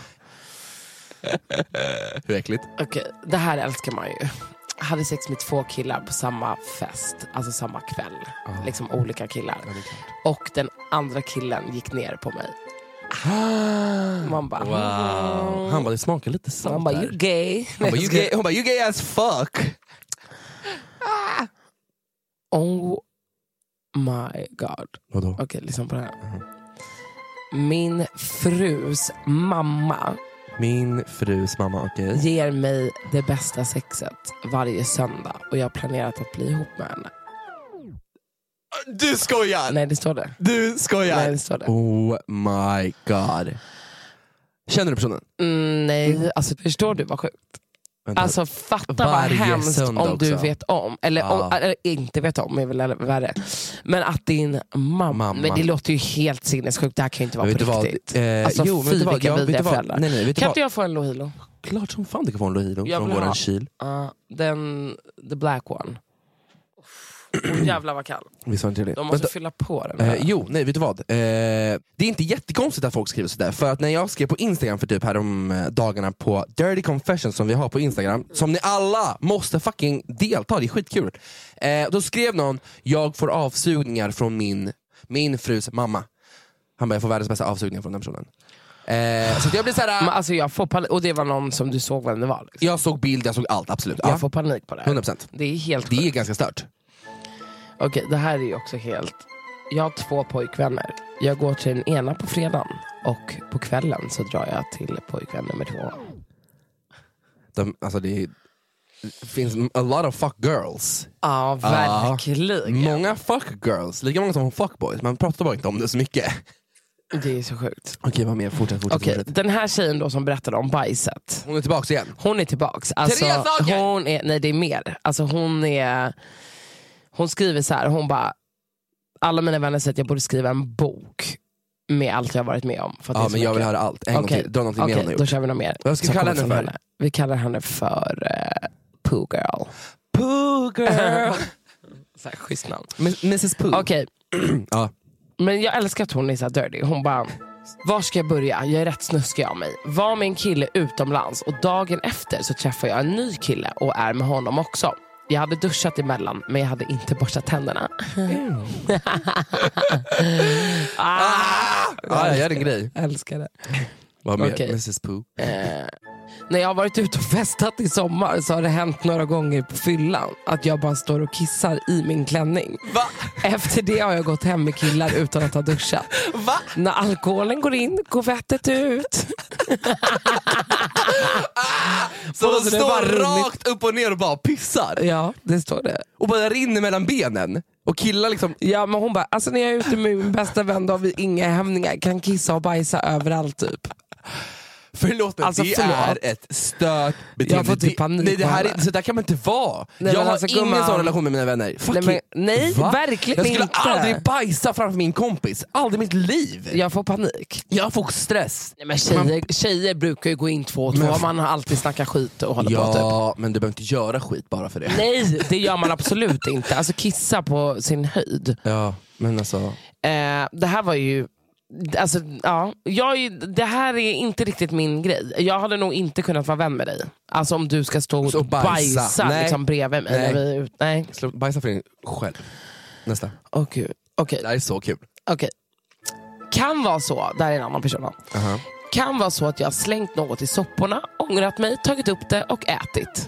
Hur äckligt? Okej, det här älskar man ju. Jag hade sex med 2 killar på samma fest, alltså samma kväll. Liksom olika killar. Och den andra killen gick ner på mig. Man bara, wow. Han bara, det smakar lite salt. Han bara, you gay. Hon bara, you gay as fuck. Oh my god. Vadå? Okej, lyssna på det här. Min frus mamma ger mig det bästa sexet varje söndag. Och jag har planerat att bli ihop med henne. Du skojar! Nej, det står det. Du skojar! Nej, det står det. Oh my god. Känner du personen? Nej, alltså förstår du vad sjukt? Vänta. Alltså fatta vad hemskt om du vet om. Eller inte vet om är väl värre. Men att din mamma. Men det låter ju helt sinnessjukt. Det här kan ju inte vara på riktigt. Alltså fy vilka vidriga föräldrar. Nej, kan inte jag få en Lohilo? Klart som fan du kan få en Lohilo från våran kyl. The black one. Jävlar vad kall. De måste fylla på den. Jo, nej, vet du vad? Det är inte jättekonstigt att folk skriver sådär. För att när jag skrev på Instagram för typ här dagarna på Dirty Confessions som vi har på Instagram, som ni alla måste fucking delta, det är skitkul. Då skrev någon, jag får avsugningar från min frus mamma. Han bara, jag får världens bästa avsugningar från den personen. Så jag blir såhär, alltså jag får panik, och det var någon som du såg vem det var liksom. Jag såg bild, jag såg allt, absolut. Jag får panik på det här. 100%. Det är helt det är ganska stört. Okej, det här är ju också helt... Jag har 2 pojkvänner. Jag går till den ena på fredagen. Och på kvällen så drar jag till pojkvän nummer 2. Alltså det är... finns a lot of fuck girls. Ja, verkligen. Många fuck girls, lika många som fuckboys. Man pratar bara inte om det så mycket. Det är så sjukt. Okej, vad mer? Fortsätt. Den här tjejen då som berättade om bajset. Hon är tillbaks igen. Hon är tillbaks. Alltså, nej, det är mer. Alltså hon skriver så här. Hon bara, alla mina vänner säger att jag borde skriva en bok med allt jag har varit med om. För att men jag vill höra allt. En gång till. Dra någonting mer hon har gjort. Då kör vi något mer. Vad ska vi kalla henne för? Vi kallar henne för Pooh Girl. Pooh Girl. Så här, schysst namn. Mrs Pooh. Okej. Ja. Men jag älskar att hon är så dirty. Hon bara, var ska jag börja? Jag är rätt snuskig av mig. Var med en kille utomlands och dagen efter så träffar jag en ny kille och är med honom också. Jag hade duschat emellan, men jag hade inte borstat tänderna. Jag gör en grej. Älskar det. Vad mer? Mrs Pooh. När jag har varit ute och festat i sommar så har det hänt några gånger på fyllan att jag bara står och kissar i min klänning. Va? Efter det har jag gått hem med killar utan att ha duschat. Va? När alkoholen går in går vettet ut. Så de står rakt upp och ner och bara pissar. Ja, det står det. Och bara rinner mellan benen. Och killar liksom. Ja, men hon bara, alltså när jag är ute med min bästa vän då har vi inga hämningar. Kan kissa och bajsa överallt typ. Förlåt, men alltså, det är ett stört beteende. Jag får typ panik. Nej, det här är, så där kan man inte vara. Nej, jag har alltså, ingen sån relation med mina vänner. Nej, verkligen inte. Jag skulle aldrig bajsa framför min kompis. Aldrig i mitt liv. Jag får panik. Jag får stress. Nej, men tjejer brukar ju gå in 2-2. Man har alltid snackat skit och hålla på typ. Ja, men du behöver inte göra skit bara för det. Nej, det gör man absolut inte. Alltså kissa på sin höjd. Ja, men alltså. Det här var ju alltså, ja, det här är inte riktigt min grej. Jag hade nog inte kunnat vara vän med dig. Alltså om du ska stå och bajsa liksom, bredvid mig. Nej. Bajsa för dig själv. Nästa. Okay. Det här är så kul. Okay. Kan vara så, där är en annan person. Kan vara så att jag har slängt något i sopporna, ångrat mig, tagit upp det och ätit.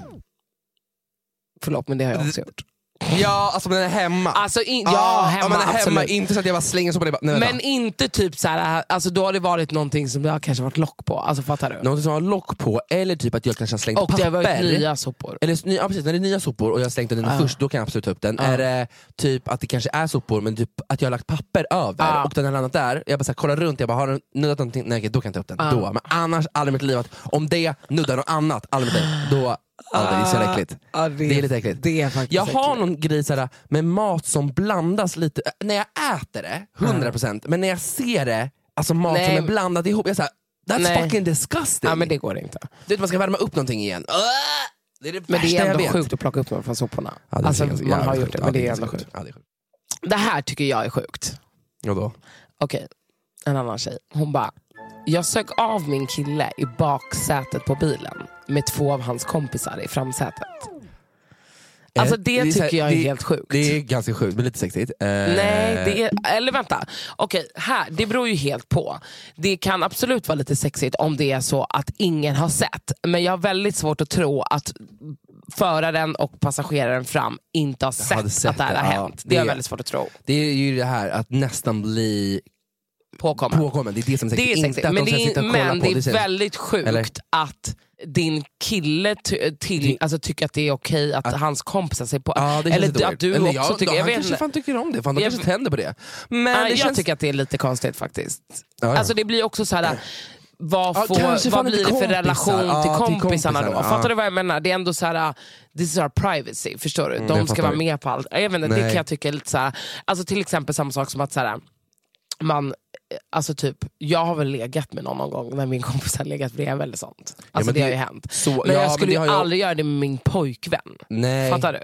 Förlåt, men det har jag också gjort. Ja, alltså men den är hemma. Alltså hemma, men är hemma. Inte så att jag bara slänger så på det. Nej, men inte typ så här, alltså då har det varit någonting som jag kanske varit lock på. Alltså fattar du? Någonting som har lock på, eller typ att jag kanske har slängt och papper. Och det har varit nya sopor. Eller, ja, precis, när det är nya sopor och jag har slängt den först, då kan jag absolut ta upp den. Är det typ att det kanske är sopor, men typ att jag har lagt papper över och den har landat där, jag bara så här, kollar runt, jag bara har den nuddat någonting, nej då kan jag ta upp den. Då. Men annars, aldrig i mitt liv att om det nuddar något annat, aldrig med det, då det är så äckligt. Det är lite äckligt. Det är faktiskt jag har någon grej såhär, med mat som blandas lite. När jag äter det 100%, men när jag ser det, alltså mat som är blandat ihop, jag säger that's fucking disgusting. Ja, men det går inte. Det är att man ska värma upp någonting igen. Det är det men det är ändå jag sjukt att plocka upp dem från soporna. Ja, alltså, man har gjort det, men det är ändå sjukt. Ja, det är sjukt. Det här tycker jag är sjukt. Och då? Okej, en annan tjej. Hon bara, jag sög av min kille i baksätet på bilen med 2 av hans kompisar i framsätet. Alltså det tycker jag är helt sjukt. Det är ganska sjukt, men lite sexigt. Nej, det är, eller vänta. Okej, här, det beror ju helt på. Det kan absolut vara lite sexigt om det är så att ingen har sett. Men jag har väldigt svårt att tro att föraren och passageraren fram inte har sett att det här har hänt. Det är väldigt svårt att tro. Det är ju det här att nästan bli påkommen. Det är det som är sexigt. Det är sexigt. Men det är väldigt sjukt eller? Att din kille alltså tycker att det är okej att hans kompisar ser på. Ja, eller att du eller också tycker. Jag vet inte. Fan tycker om det. Fan, de kanske tänder på det. Men jag tycker att det är lite konstigt faktiskt. Ja. Alltså det blir också så här. Vad blir det för relation till kompisarna då? Fattar du vad jag menar? Det är ändå så här, this is our privacy, förstår du? De ska vara med på allt. Jag vet inte, det kan jag tycka är lite så här, alltså till exempel samma sak som att så här, man, alltså typ, jag har väl legat med någon gång när min kompis har legat bredvid eller sånt. Alltså det har ju hänt. Men jag skulle ju aldrig göra det med min pojkvän. Nej. Fattar du?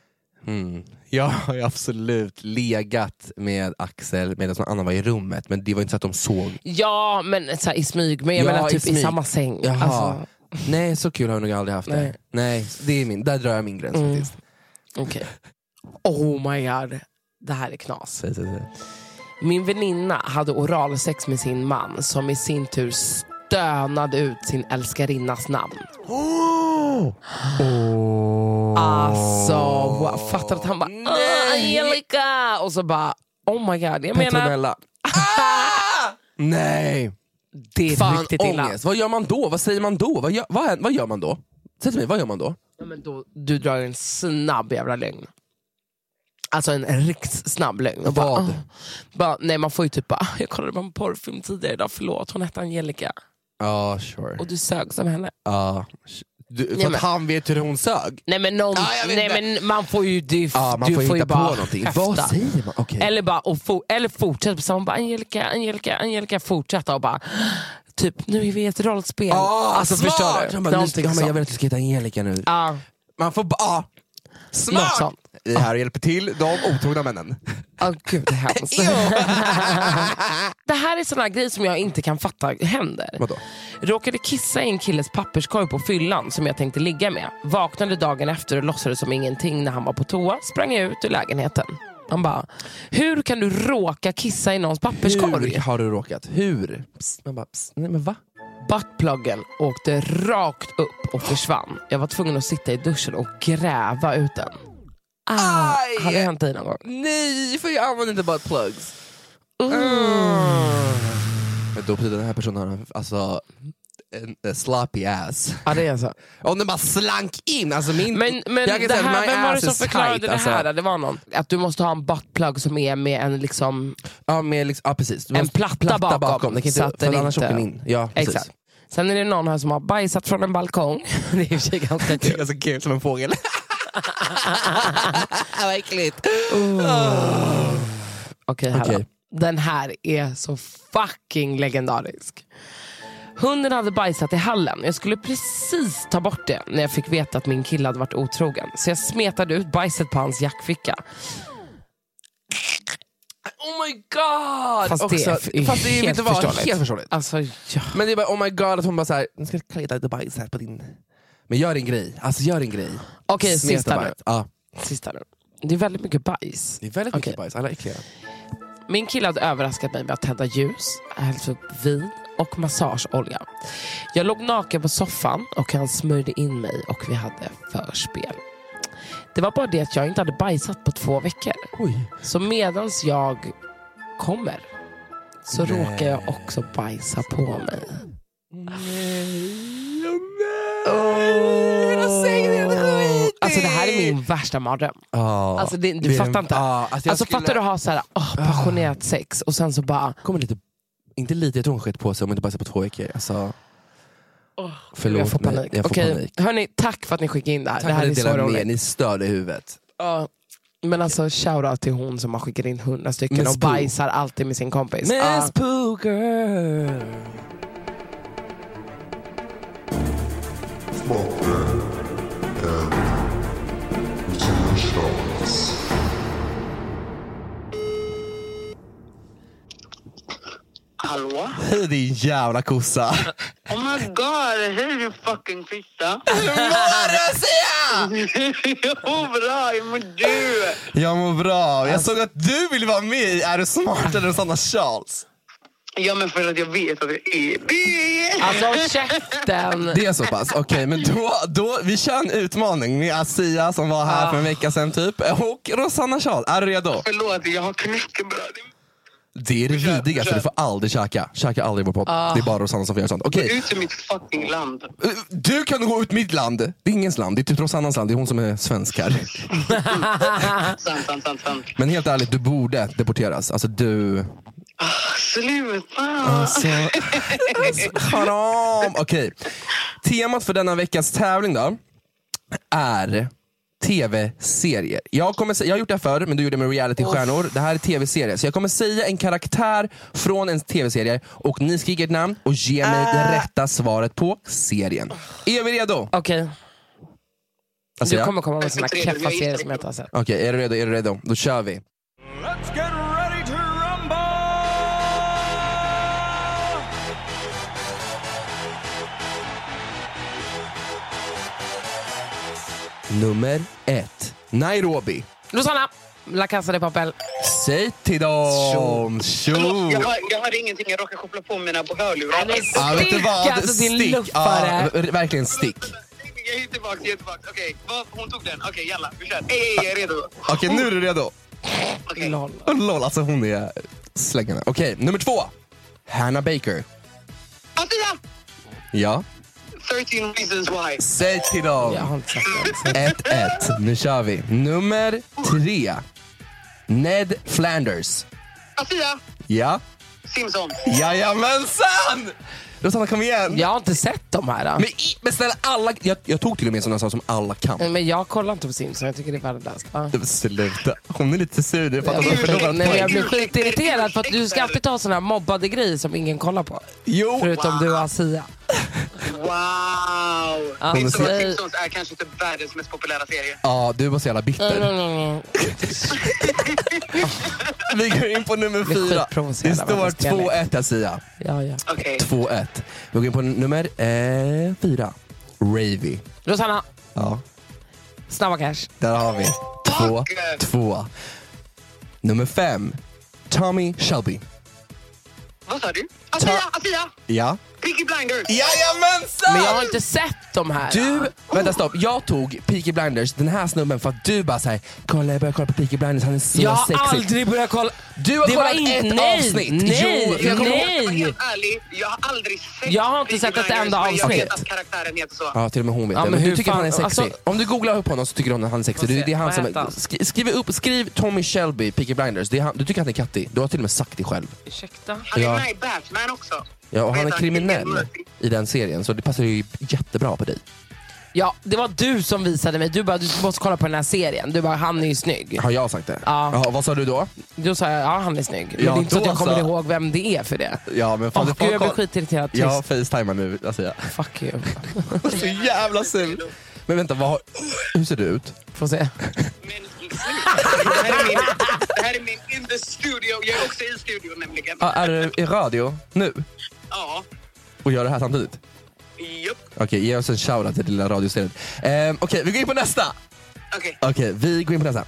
Jag har ju absolut legat med Axel medan någon annan var i rummet, men det var inte så att de såg. Ja, men så här, i smyg. Men jag menar typ i samma säng. Alltså. Nej, så kul har jag nog aldrig haft det. Nej, det är där drar jag min gräns faktiskt. Okej. Oh my god. Det här är knas. Min väninna hade oralsex med sin man som i sin tur stönade ut sin älskarinnas namn. Alltså, fattar att han bara Angelica! Och så bara, oh my god, jag menar nej. Det är fan riktigt illa. Ångest. Vad gör man då? Vad säger man då? Vad gör man då? Säg till mig, vad gör man då? Ja, men då du drar en snabb jävla lögn. Alltså en riktigt snabb lögn. Och bara, nej, man får ju typ bara, jag kollade på en porrfilm tidigare idag, förlåt, hon hette Angelica. Ja, sure. Och du sög som henne. Ja. För att han vet hur hon sög. Nej men, men man får ju du man får hitta ju bara på någonting. häfta. Vad säger man? Okay. Eller bara eller fortsätta så man bara Angelica fortsätta och bara typ nu är vi i ett rollspel. Alltså smart. Förstår du? Jag vill att du ska heta Angelica nu. Man får bara smart. Det här hjälper till de otrogna männen. Gud, det är hemskt. Det här är såna grejer som jag inte kan fatta händer. Vadå? Råkade kissa i en killes papperskorg på fyllan som jag tänkte ligga med. Vaknade dagen efter och låtsades som ingenting när han var på toa. Sprang ut ur lägenheten. Han bara, hur kan du råka kissa i någons papperskorg? Hur har du råkat? Hur? Man bara, nej men va? Buttpluggen åkte rakt upp och försvann. Jag var tvungen att sitta i duschen och gräva ut den. Har det hänt dig någon gång? Nej, för jag använder inte buttplugs. Men då betyder den här personen alltså en sloppy ass. Ja, det är så. Om den bara slank in. Alltså men det här, vem var det som förklarade det här? Det var någon. Att du måste ha en buttplug som är med en liksom... Ja, precis. Du en platta bakom. Det kan inte, för annars åker den in. Ja, precis. Exakt. Sen är det någon här som har bajsat från en balkong. Det är i och för sig ganska kul. Det är ganska kul som en fågel. Vad äckligt. Okej. Den här är så fucking legendarisk. Hunden hade bajsat i hallen. Jag skulle precis ta bort det när jag fick veta att min kille hade varit otrogen. Så jag smetade ut bajset på hans jackficka. Oh my god! Fast det är helt förståeligt. Alltså, ja. Men det är bara oh my god att hon bara såhär, nu ska jag kleta lite bajs här på din... Men gör en grej, Okej, sista nu. Det är väldigt mycket bajs. Det är väldigt mycket bajs, alla är äckliga. Min kille hade överraskat mig med att tända ljus, hällt upp vin och massageolja. Jag låg naken på soffan och han smörjde in mig och vi hade förspel. Det var bara det att jag inte hade bajsat på 2 veckor. Oj. Så medans jag kommer så råkar jag också bajsa på mig. Alltså det här är min värsta mardröm. Alltså du fattar inte. Alltså fattar du ha så här passionerat sex och sen så bara kommer lite, inte lite, jag tror hon skett på sig om inte bajsar på 2 veckor. Alltså förlåt, jag får panik. Okej, hörni, tack för att ni skickade in det här. Det här är så roligt. Ni störde i huvudet. Men alltså shoutout till hon som har skickat in 100 stycken Miss och bajsar alltid med sin kompis. Miss Pooh girl. Hallå? Hej din jävla kossa. Oh my god, hej din fucking fitta. Hur mår du, Sia? Jag mår bra, hur mår du? Jag mår bra. Jag såg att du vill vara med i Är du smart eller Rosanna Charles? Ja, men för att jag vet att det är det. Alltså käften. Det är så pass, okej, men då vi kör en utmaning med Asia som var här för en vecka sedan typ. Och Rosanna Charles, är du redo? Förlåt, jag har knäckebröd. Det är det vidrigaste, du får aldrig käka aldrig i vår podd. Det är bara Rosanna som får göra sånt. Gå ut ur mitt fucking land. Du kan gå ut mitt land. Det är ingens land, det är typ Rosannas land. Det är hon som är svensk här. Sant. Men helt ärligt, du borde deporteras. Alltså du... Sluta. Alltså haram. Okej. Temat för denna veckas tävling då är tv-serier. Jag har gjort det förr, men du gjorde med reality-stjärnor. Det här är tv-serier. Så jag kommer säga en karaktär från en tv-serie och ni skriker ett namn och ger mig det rätta svaret på serien. Är vi redo? Okej. Alltså, du kommer komma med såna keffa serier som jag inte har sett. Okej, är du redo? Då kör vi. Let's get ready to rumble! Nummer 1. Nairobi. Rosanna, La Casa de Papel. Säg till dem. Jag hade ingenting, jag råkade koppla på mina på hörlurar. Vet du vad? Alltså, din luffare. Verkligen stick. Jag är tillbaka. Okej, hon tog den. Okej, jalla, vi kör. Jag är redo. Okej, nu är du redo. Okej. Lol, alltså hon är slängande. Okej, nummer 2. Hannah Baker. Antia! Ja. 13 reasons why. Säg till dem. Jag har inte sett den. 1-1. Nu kör vi. Nummer 3. Ned Flanders. Asia. Ja. Simpson. Jajamensan! Rosanna, kom igen. Jag har inte sett de här. Men snälla, alla... Jag tog till och med sådana saker som alla kan. Men jag kollar inte på Simpson, jag tycker det är värdelöst. Sluta. Hon är lite sur. Jag blir skitirriterad för att du ska alltid ta såna här mobbade grejer som ingen kollar på. Jo. Förutom du och Asia. Wow. Simpsons är kanske inte världens mest populära serie. Ja, du var så jävla bitter. Vi går in på nummer 4. Det står 2-1, Asia. Ja. Okay. 2-1. Vi går in på nummer 4. Ravy. Rosanna. Ja. Snabba cash. Där har vi 2-2. Nummer 5. Tommy Shelby. Vad sa du? Asia. Ja. Peaky Blinders. Jajamensan! Men jag har inte sett de här. Vänta stopp. Jag tog Peaky Blinders, den här snubben, för att du bara såhär, jag börjar kolla på Peaky Blinders, han är så sexig. Jag har aldrig börjat kolla. Du har kollat ett avsnitt. Nej. Jag har aldrig sett. Jag har inte sett ett enda avsnitt. Jag vet att karaktären heter så. Ja, till och med hon vet det. Men du tycker att han är sexig. Alltså, om du googlar upp honom så tycker du att han är sexig. Det är han som skriv Tommy Shelby, Peaky Blinders. Du tycker att han är kattig. Du har till och med sagt det själv. Ursäkta. Han är med i Batman också. Ja, och han är kriminell i den serien, så det passar ju jättebra på dig. Ja, det var du som visade mig. Du bara, du måste kolla på den här serien. Du bara, han är ju snygg. Har jag sagt det? Ja. Jaha, vad sa du då? Då sa jag, ja, han är snygg. Men ja, det är inte så att jag kommer så ihåg vem det är för det. Ja, men fan, Gud, jag blir skitirriterad. Jag facetimar nu, alltså. Fuck you. Så jävla sur. Men vänta, hur ser du ut? Får se. Det här är min in the studio. Jag är också i studion nämligen. Ja, är du i radio nu? Ja. Och gör det här samtidigt? Japp. Okej, ge oss en shoutout till lilla radiostället. Okej, vi går in på nästa. Okej, vi går in på nästa.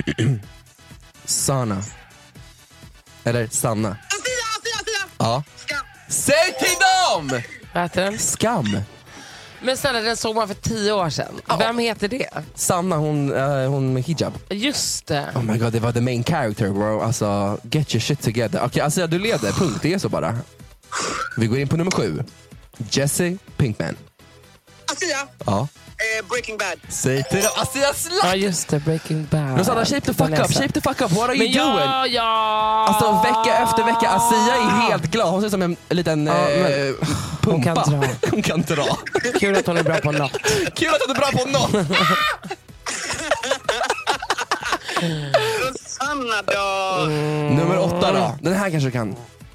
Sana. Eller Sanna. Asia. Ja. Skam. Säg till dem! Vad heter den? Skam. Men snälla, den såg man för 10 år sedan. Ja. Vem heter det? Sanna, hon med hijab. Just det. Oh my god, det var the main character, bro. Alltså, get your shit together. Okej, alltså du leder, punkt. Det är så bara. Vi går in på nummer 7. Jesse Pinkman. Asia. Ja. Breaking Bad. Säg till dem. Asia, slapp! Ja, just det. Breaking Bad. Rosanna, shape the fuck up. Shape the fuck up. What are you doing? Ja. Alltså, vecka efter vecka. Asia är helt glad. Hon ser ut som en liten pumpa. Hon kan dra. Kul att hon är bra på något. Kul att hon är bra på något. Rosanna då. Nummer 8 då. Den här kanske kan.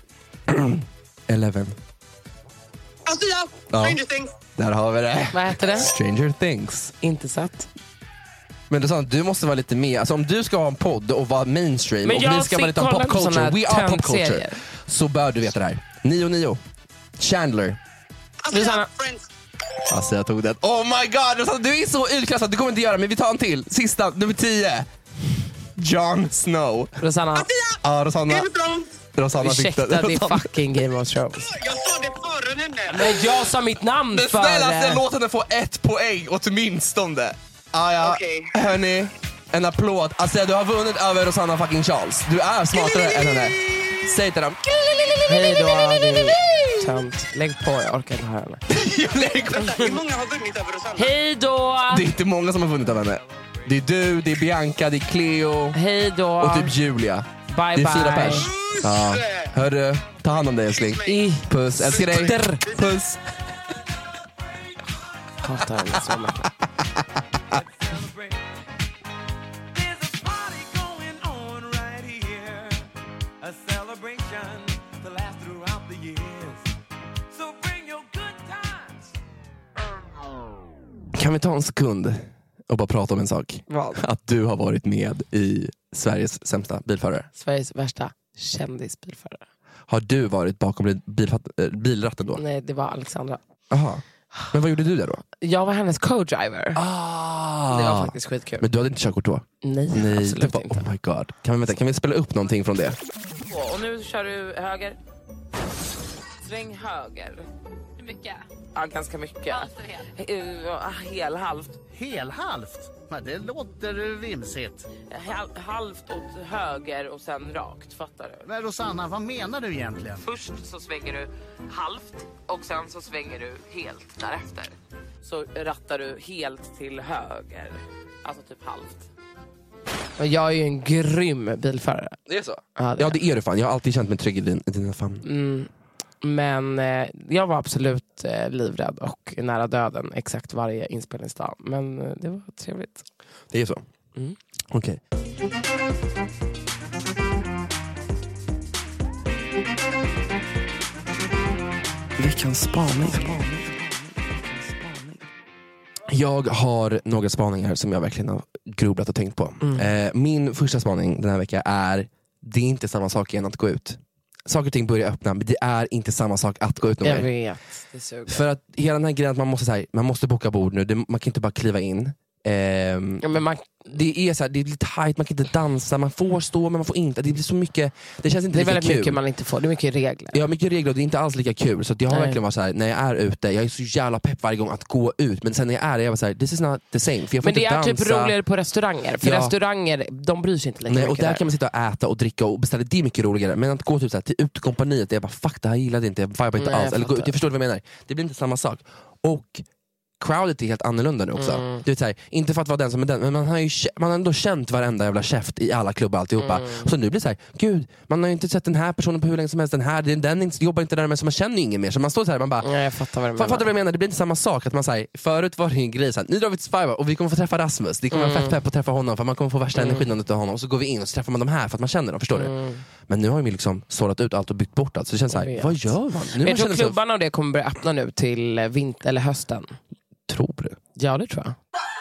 11. Asia. Stranger Things. Där har vi det. Vad heter det? Stranger Things. Inte sett. Men du sa att du måste vara lite mer, alltså om du ska ha en podd och vara mainstream och vi ska vara lite om pop culture, we are pop culture, så bör du veta det här. 9-9. Chandler. Asia. Alltså jag tog den. Oh my god, du är så utklassad, du kommer inte göra, men vi tar en till. Sista, nummer 10. Jon Snow. Rosanna. Ja, Rosanna. Rosanna ursäkta, det är fucking Game of Thrones. Jag sa det före henne. Men jag sa mitt namn före. Snälla, låt henne få 1 poäng åtminstone. Ja. Okay. Hörni, en applåd. Alltså du har vunnit över Rosanna fucking Charles. Du är smartare än henne. Säg till dem. Hej då, du tömt. Lägg på, jag orkar inte höra henne. Hur många har vunnit över Rosanna? Hej då. Det är inte många som har vunnit över henne. Det är du, det är Bianca, det är Cleo. Hej då. Och typ Julia. Bye, det är 4 bye. pers. Ja. Hörru, ta hand om dig älskling. Puss, älskar dig. Puss. Hatar henne så mycket. Kan vi ta en sekund och bara prata om en sak? Vad? Att du har varit med i Sveriges sämsta bilförare. Sveriges värsta kändisbilförare. Har du varit bakom bilratten då? Nej, det var Alexandra. Aha. Men vad gjorde du där då? Jag var hennes co-driver. Ah. Det var faktiskt skitkul. Men du hade inte körkort då? Nej, absolut det var, inte. Oh my god. Kan vi spela upp någonting från det? Och nu kör du höger. Sväng höger. Hur mycket? Ja, ganska mycket. Halvt. Halvt? Men det låter vimsigt. Halvt åt höger och sen rakt, fattar du? Men Rosanna, vad menar du egentligen? Först så svänger du halvt och sen så svänger du helt därefter. Så rattar du helt till höger. Alltså typ halvt. Men jag är ju en grym bilförare. Det är så? Ja, det är du fan. Jag har alltid känt mig trygg i dina famn. Men jag var absolut livrädd och nära döden exakt varje inspelningsdag. Men det var trevligt. Det är så? Okej. Veckans spaning. Jag har några spaningar som jag verkligen har grubblat och tänkt på. Min första spaning den här veckan är: det är inte samma sak igen att gå ut. Saker och ting börjar öppna, men det är inte samma sak att gå ut någon Jag vet, det suger. För att hela den här grejen att man måste boka bord nu, man kan inte bara kliva in. Men det är så här, det är lite tajt, man kan inte dansa, man får stå men man får inte. Det blir så mycket, det känns inte lika kul. Det är väldigt väldigt mycket man inte får, det är mycket regler. Ja, mycket regler och det är inte alls lika kul. Så att jag har verkligen varit så här, när jag är ute, jag är så jävla pepp varje gång att gå ut. Men sen när jag var så här, this is not the same. För jag får men det inte är dansa. typ roligare på restauranger. För restauranger, de bryr sig inte lika mycket. Och där kan man sitta och äta och dricka och beställa, det är mycket roligare. Men att gå typ så här, till utkompaniet, jag bara fuck, det här gillade inte, jag vibar inte alls. Eller gå ut, jag förstår vad jag menar. Det blir inte samma sak. Och crowdet är helt annorlunda nu också. Du vet, så här, inte för att vara den som är den, men man har ändå känt varenda jävla käft i alla klubbar alltihopa. Så nu blir det så här, gud, man har ju inte sett den här personen på hur länge som helst, den jobbar inte där, men så man känner ju ingen mer. Så man står så här, man bara, jag fattar vad du menar. Fattar vad jag menar, det blir inte samma sak. Att man säger, förut var det en grej så här, nu drar vi till Spiva och vi kommer få träffa Rasmus. Det kommer vara fett pepp att träffa honom, för man kommer få värsta energin av honom. Och så går vi in och så träffar man de här för att man känner dem, förstår du? Men nu har vi liksom sållat ut allt och byggt bort allt. Så det känns så här, vad gör man? Nu jag tror klubbarna och det kommer börja öppna nu till vinter eller hösten. Tror du? Ja, det tror jag.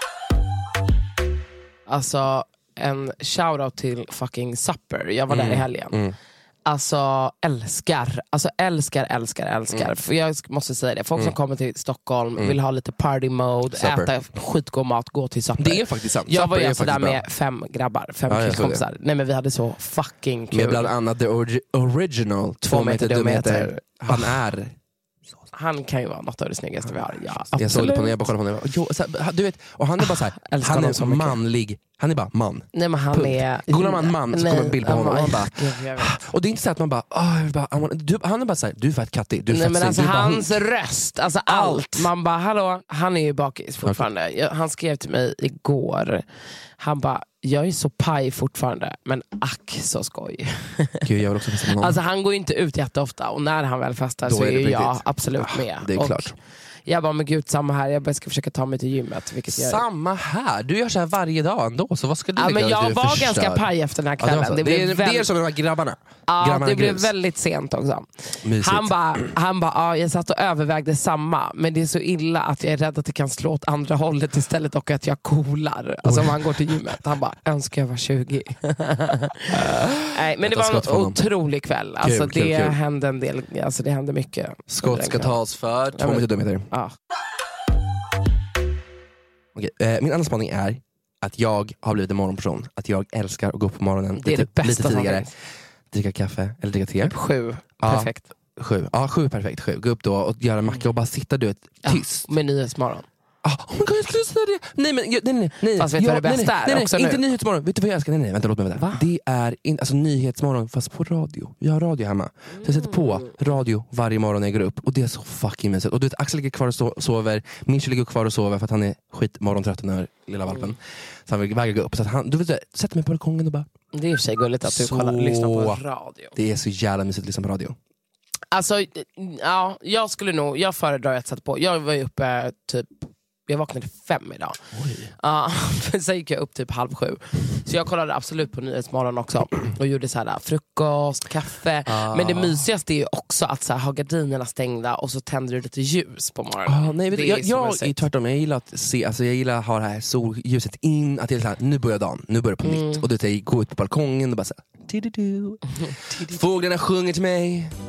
Alltså, en shoutout till fucking Supper. Jag var där i helgen. Alltså, älskar. För jag måste säga det. Folk som kommer till Stockholm vill ha lite party mode, äta skitgod mat, gå till Supper. Det är faktiskt sant. Jag var ju alltså där med 5 grabbar, 5 killkompisar. Nej, men vi hade så fucking kul. Med bland annat the original 2 meter dumheter. Han kan ju vara något av det snyggaste vi har. Ja, jag såg det på när jag bara kollade på honom. Du vet, och han är bara så här, han är så manlig. Han är bara man. Nej, men han är... Googlar man så kommer en bild på honom. Och, bara, och det är inte så att man bara, han är bara så här, du är fett kattig. Nej, men alltså hans röst, alltså allt. Man bara, hallå, han är ju bakis fortfarande. Okay. Han skrev till mig igår. Han bara, jag är så paj fortfarande, men ack så skoj. Gud, jag vill också festa med honom. Alltså han går ju inte ut jätteofta, och när han väl festar så är jag absolut med. Det är klart. Jag bara, men gud, samma här. Jag ska försöka ta mig till gymmet. Samma här? Du gör så här varje dag ändå. Så vad ska du men jag var ganska paj efter den här kvällen. Ja, det är som de här grabbarna. Ja, det blev väldigt sent också. Mysigt. Han bara, jag satt och övervägde samma. Men det är så illa att jag är rädd att det kan slå åt andra hållet istället, och att jag coolar. Alltså om han går till gymmet. Han bara, önskar jag var 20. Nej, men det var en otrolig kväll. Alltså kul. Hände en del. Alltså det hände mycket. Skott ska tas för 2 meter dumheter. Ja. Okej, min andra spaning är att jag har blivit en morgonperson. Att jag älskar att gå upp på morgonen det är det bästa lite tidigare. Dricka kaffe eller dricka te. 7, perfekt. 7, 7 perfekt. 7. Gå upp då och göra en macka och bara sitta tyst. Med Nyhetsmorgon. Oh my god, jag skulle säga det. Nej. Fast vet du vad det bästa är också inte nu? Nyhetsmorgon. Vet du vad jag älskar? Nej, vänta, låt mig vänta. Det är alltså Nyhetsmorgon fast på radio. Vi har radio hemma. Så jag sätter på radio varje morgon när jag går upp. Och det är så fucking mysigt. Och du vet, Axel ligger kvar och sover. Minch ligger kvar och sover för att han är skitmorgontrött, den här lilla valpen. Så han vill vägra gå upp. Så att han, du vet, sätter mig på balkongen och bara... Det är i och för sig gulligt att du lyssnar på radio. Det är så jävla mysigt att lyssna på radio. Alltså, ja, jag föredrar att sätta på. Jag var ju uppe typ... Jag vaknade 5 idag. Sen gick jag upp typ 6:30. Så jag kollade absolut på Nyhetsmorgon också. Och gjorde så här frukost, kaffe. Men det mysigaste är ju också att så här, ha gardinerna stängda. Och så tänder du lite ljus på morgonen. Nej, vet du, jag är tvärtom. Jag gillar att se, alltså jag gillar att ha det här solljuset in. Att det är så här, nu börjar dagen, nu börjar det på nytt. Och du går ut på balkongen och bara så här, fåglarna sjunger till mig.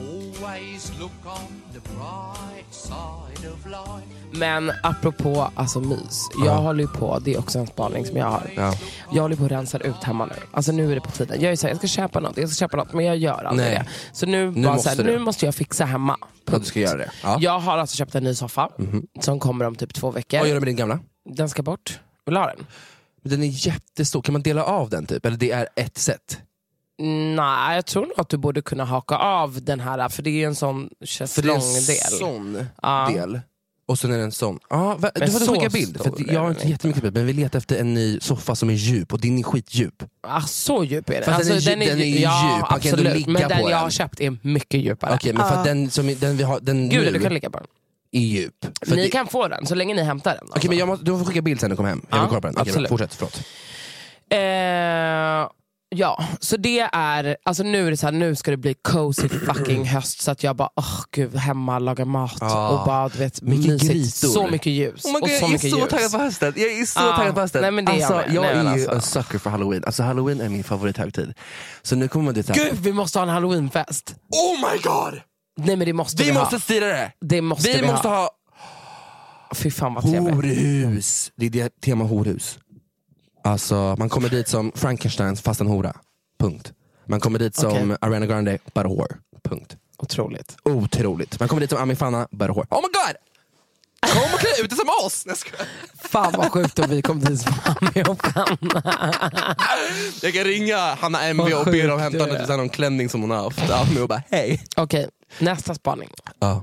always look on the bright side of life. Men apropå alltså mys, jag håller ju på, det är också en spaning som jag har. Jag håller på att rensa ut hemma nu. Alltså nu är det på tiden. Jag är så här, jag ska köpa något, men jag gör aldrig det. Så nu måste jag fixa hemma. Ja, du ska göra det. Ja. Jag har alltså köpt en ny soffa som kommer om typ 2 veckor. Vad gör du med din gamla? Den ska bort. Vill du ha den? Den är jättestor. Kan man dela av den typ? Eller det är ett sätt? Nej, jag tror nog att du borde kunna haka av den här. För det är en sån schäslongdel. Sån del. Och sen är det en sån. Du får skicka bild. För jag har inte jättemycket bild. Men vi letar efter en ny soffa som är djup. Och din är skitdjup. Så djup är den. Alltså, den är ju djup. Man kan ändå ligga men den på jag har köpt är mycket djupare. Okej, men för att den vi har den Gud, nu du kan ligga på den. är djup. Ni kan få den så länge ni hämtar den. Okej, men du får skicka bild sen när du kommer hem. Jag vill kolla på den. Okej, fortsätt, förlåt. Ja, så det är, alltså nu är det så här, nu ska det bli cozy fucking höst, så att jag bara, gud, hemma, laga mat och bara, du vet, mysigt, så mycket ljus. Oh my God, jag är så taggad på hösten. Jag är så taggad på hösten. Nej, men det jag är ju en sucker för Halloween. Alltså Halloween är min favorithögtid. Så nu kommer man dit här. Gud, vi måste ha en Halloweenfest. Oh my God! Nej, men det måste vi måste styra det. Det måste vi måste ha. Fy fan vad trevligt. Horhus. Det är det tema horhus. Alltså man kommer dit som Frankenstein fast en hora. Punkt. Man kommer dit som Ariana Grande but a whore. Punkt. Otroligt. Man kommer dit som Amifana but a whore. Oh my God! Kom och klä ut det som oss! Fan vad sjukt om vi kom dit som Amifana. Jag kan ringa Hanna MV och be dem hämta någon klänning som hon har haft. Och bara hej. Okej, nästa spaning. Ja.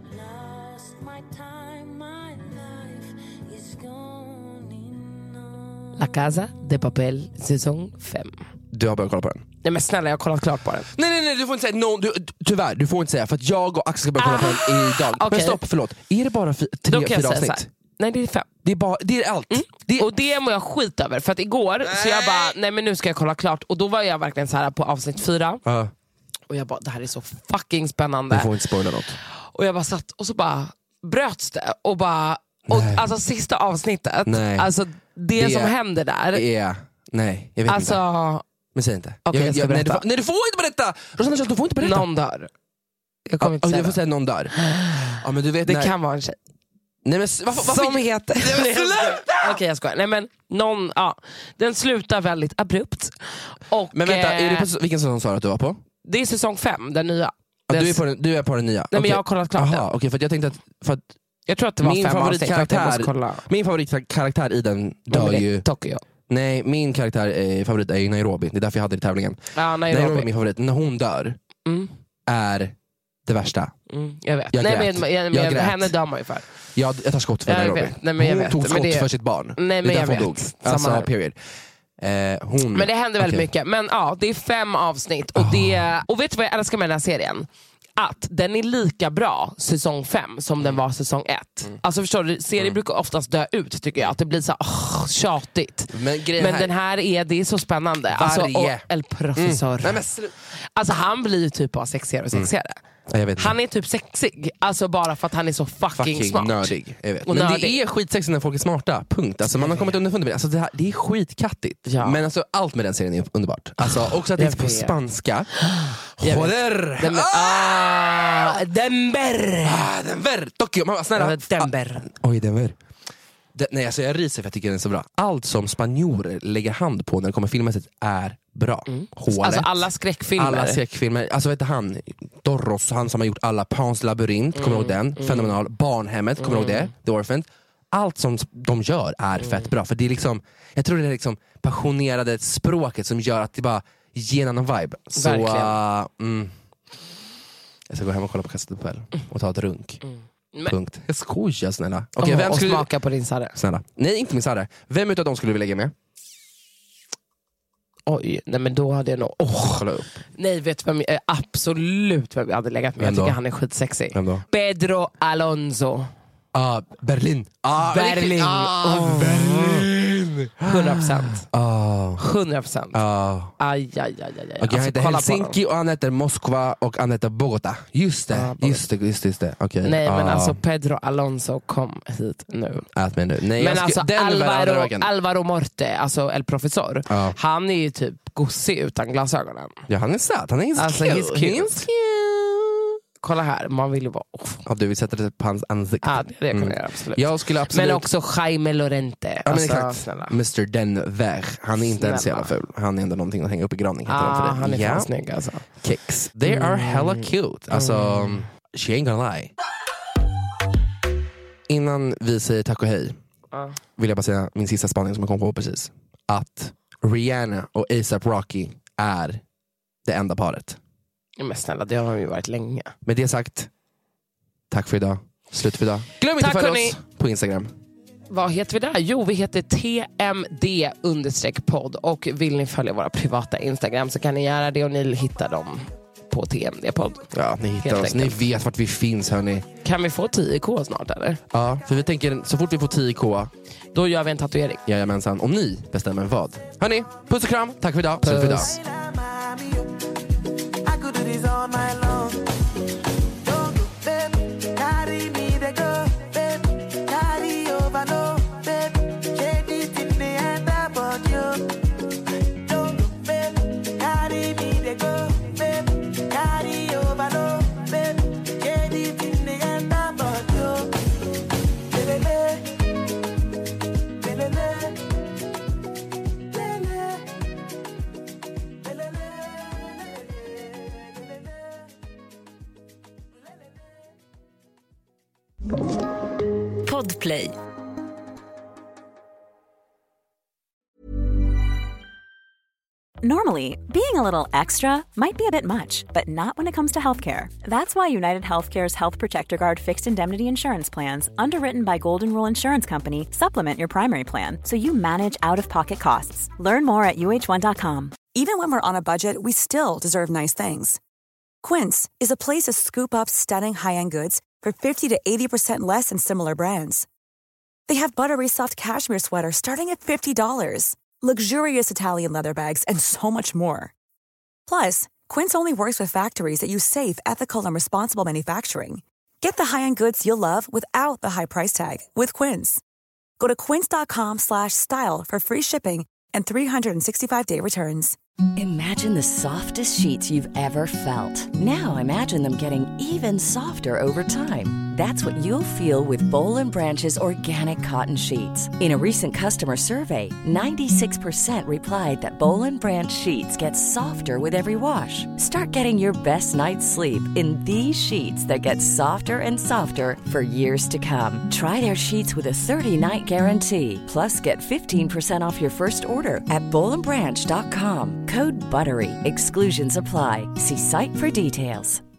La Casa de Papel säsong 5. Du har börjat kolla på den? Nej men snälla, jag har kollat klart på den. Nej, du får inte säga tyvärr, du får inte säga. För att jag och Axel ska börja kolla på den idag. Okay. Men stopp, förlåt. Är det bara 3-4 avsnitt? Nej, det är 5. Det är allt. Och det mår jag skit över. För att igår, så jag bara, nej men nu ska jag kolla klart. Och då var jag verkligen så här på avsnitt 4. Och jag bara, det här är så fucking spännande. Du får inte spoila något. Och jag bara satt, och så bara bröts det. Och bara, alltså sista avsnittet. Nej. Alltså det som händer där. Nej, jag vet inte. Men säg inte. Okay, nej, du får inte berätta! Rosanna, du får inte berätta. Någon dör. Jag kommer inte säga jag får säga någon dör. Ja, men du vet, det kan vara en tjej. Nej, men varför? Som heter... Okej, jag skojar. Nej, men den slutar väldigt abrupt. Och, men vänta, är det på, vilken säsong sa du att du var på? Det är säsong 5, den nya. Du är på den nya? Nej, men jag har kollat klart den. Okej, för att jag tänkte att... Jag tror att det var 5 favoritkaraktär, min favoritkaraktär i den dör ju... Tokyo. Nej, min favorit är Nairobi. Det är därför jag hade det i tävlingen. Nairobi är min favorit. När hon dör är det värsta. Jag vet. Men henne dör man ju för. Jag tar skott för Nairobi. Hon tog skott för sitt barn. Nej, men jag vet. Dog. Alltså, period. Men det händer väldigt mycket. Men det är 5 avsnitt. Och vet du vad jag älskar med den här serien? Att den är lika bra säsong 5 som den var säsong 1. Alltså förstår du, serier brukar oftast dö ut, tycker jag. Att det blir så tjatigt. Men den här är så spännande. Alltså, och El Professor. Alltså han blir ju typ bara sexigare och sexigare. Han är typ sexig. Alltså bara för att han är så fucking smart. Nördig, jag vet. Men det är skitsexigt när folk är smarta. Punkt. Alltså man har kommit underfund med det. Alltså det är skitkattigt. Ja. Men alltså allt med den serien är underbart. Alltså också att det är på spanska. Joder! Denver! Tokyo! Mamma, snälla. Denver. Oj, Denver. Nej, alltså jag ryser för jag tycker den är så bra. Allt som spanjorer lägger hand på när det kommer filmmässigt är bra. Hålet. Alltså alla skräckfilmer. Alltså vet du han Dorros, han som har gjort alla Pans labyrint, kommer du ihåg den? Fenomenal. Barnhemmet, kommer du ihåg det? The Orphan. Allt som de gör är fett bra. För det är liksom, jag tror det är liksom passionerade språket som gör att det bara ger en annan vibe. Så jag ska gå hem och kolla på Casa de Papel och ta ett runk. Punkt. Jag skojar, snälla. Okay, vem skulle smaka på din sarre? Snälla. Nej, inte min sarre. Vem utav dem skulle du vilja lägga med? Oj, nej men då hade jag nog... Kolla upp. Nej, vet du vem absolut vem jag hade legat med? Jag tycker han är skitsexig. Pedro Alonso. Berlin. Berlin. Berlin. 100%. 100%. Aj. Okay, han heter Helsinki och han heter Moskva och han heter Bogota. Just det. Okay. Nej, men alltså Pedro Alonso, kom hit nu. Ät mig nu. Nej, men alltså Alvaro Morte, alltså El Professor, han är ju typ gossig utan glasögonen. Ja, han är söt. Han är alltså, he's cute. kolla här, man vill ju bara... Ja, du vill sätta det på hans ansikte. Ja, det kan jag göra, absolut. Jag skulle absolut... Men också Jaime Lorente. Ja, alltså, men exakt. Snälla. Mr. Denver. Han är inte ens jävla ful. Han är ändå någonting att hänga upp i grannen. Han är fan snygg alltså. Kicks. They are hella cute. Alltså, she ain't gonna lie. Innan vi säger tack och hej vill jag bara säga min sista spaning som jag kom på precis. Att Rihanna och A$AP Rocky är det enda paret. Men snälla, det har ju varit länge. Med det sagt, tack för idag. Slut för idag. Glöm inte att följa oss på Instagram. Vad heter vi där? Jo, vi heter TMD_podd. Och vill ni följa våra privata Instagram så kan ni göra det och ni hittar dem på TMD-podd. Ja, ni hittar oss. Ni vet vart vi finns, hörni. Kan vi få 10K snart, eller? Ja, för vi tänker så fort vi får 10K då gör vi en tatuering. Jajamensan. Och ni bestämmer vad. Hörni, puss och kram. Tack för idag. Puss för idag. Podplay. Normally, being a little extra might be a bit much, but not when it comes to healthcare. That's why United Healthcare's Health Protector Guard fixed indemnity insurance plans, underwritten by Golden Rule Insurance Company, supplement your primary plan so you manage out-of-pocket costs. Learn more at uh1.com. Even when we're on a budget, we still deserve nice things. Quince is a place to scoop up stunning high-end goods for 50 to 80% less than similar brands. They have buttery soft cashmere sweaters starting at $50, luxurious Italian leather bags, and so much more. Plus, Quince only works with factories that use safe, ethical, and responsible manufacturing. Get the high-end goods you'll love without the high price tag with Quince. Go to quince.com/style for free shipping and 365-day returns. Imagine the softest sheets you've ever felt. Now imagine them getting even softer over time. That's what you'll feel with Boll & Branch's organic cotton sheets. In a recent customer survey, 96% replied that Boll & Branch sheets get softer with every wash. Start getting your best night's sleep in these sheets that get softer and softer for years to come. Try their sheets with a 30-night guarantee. Plus, get 15% off your first order at bollandbranch.com. Code BUTTERY. Exclusions apply. See site for details.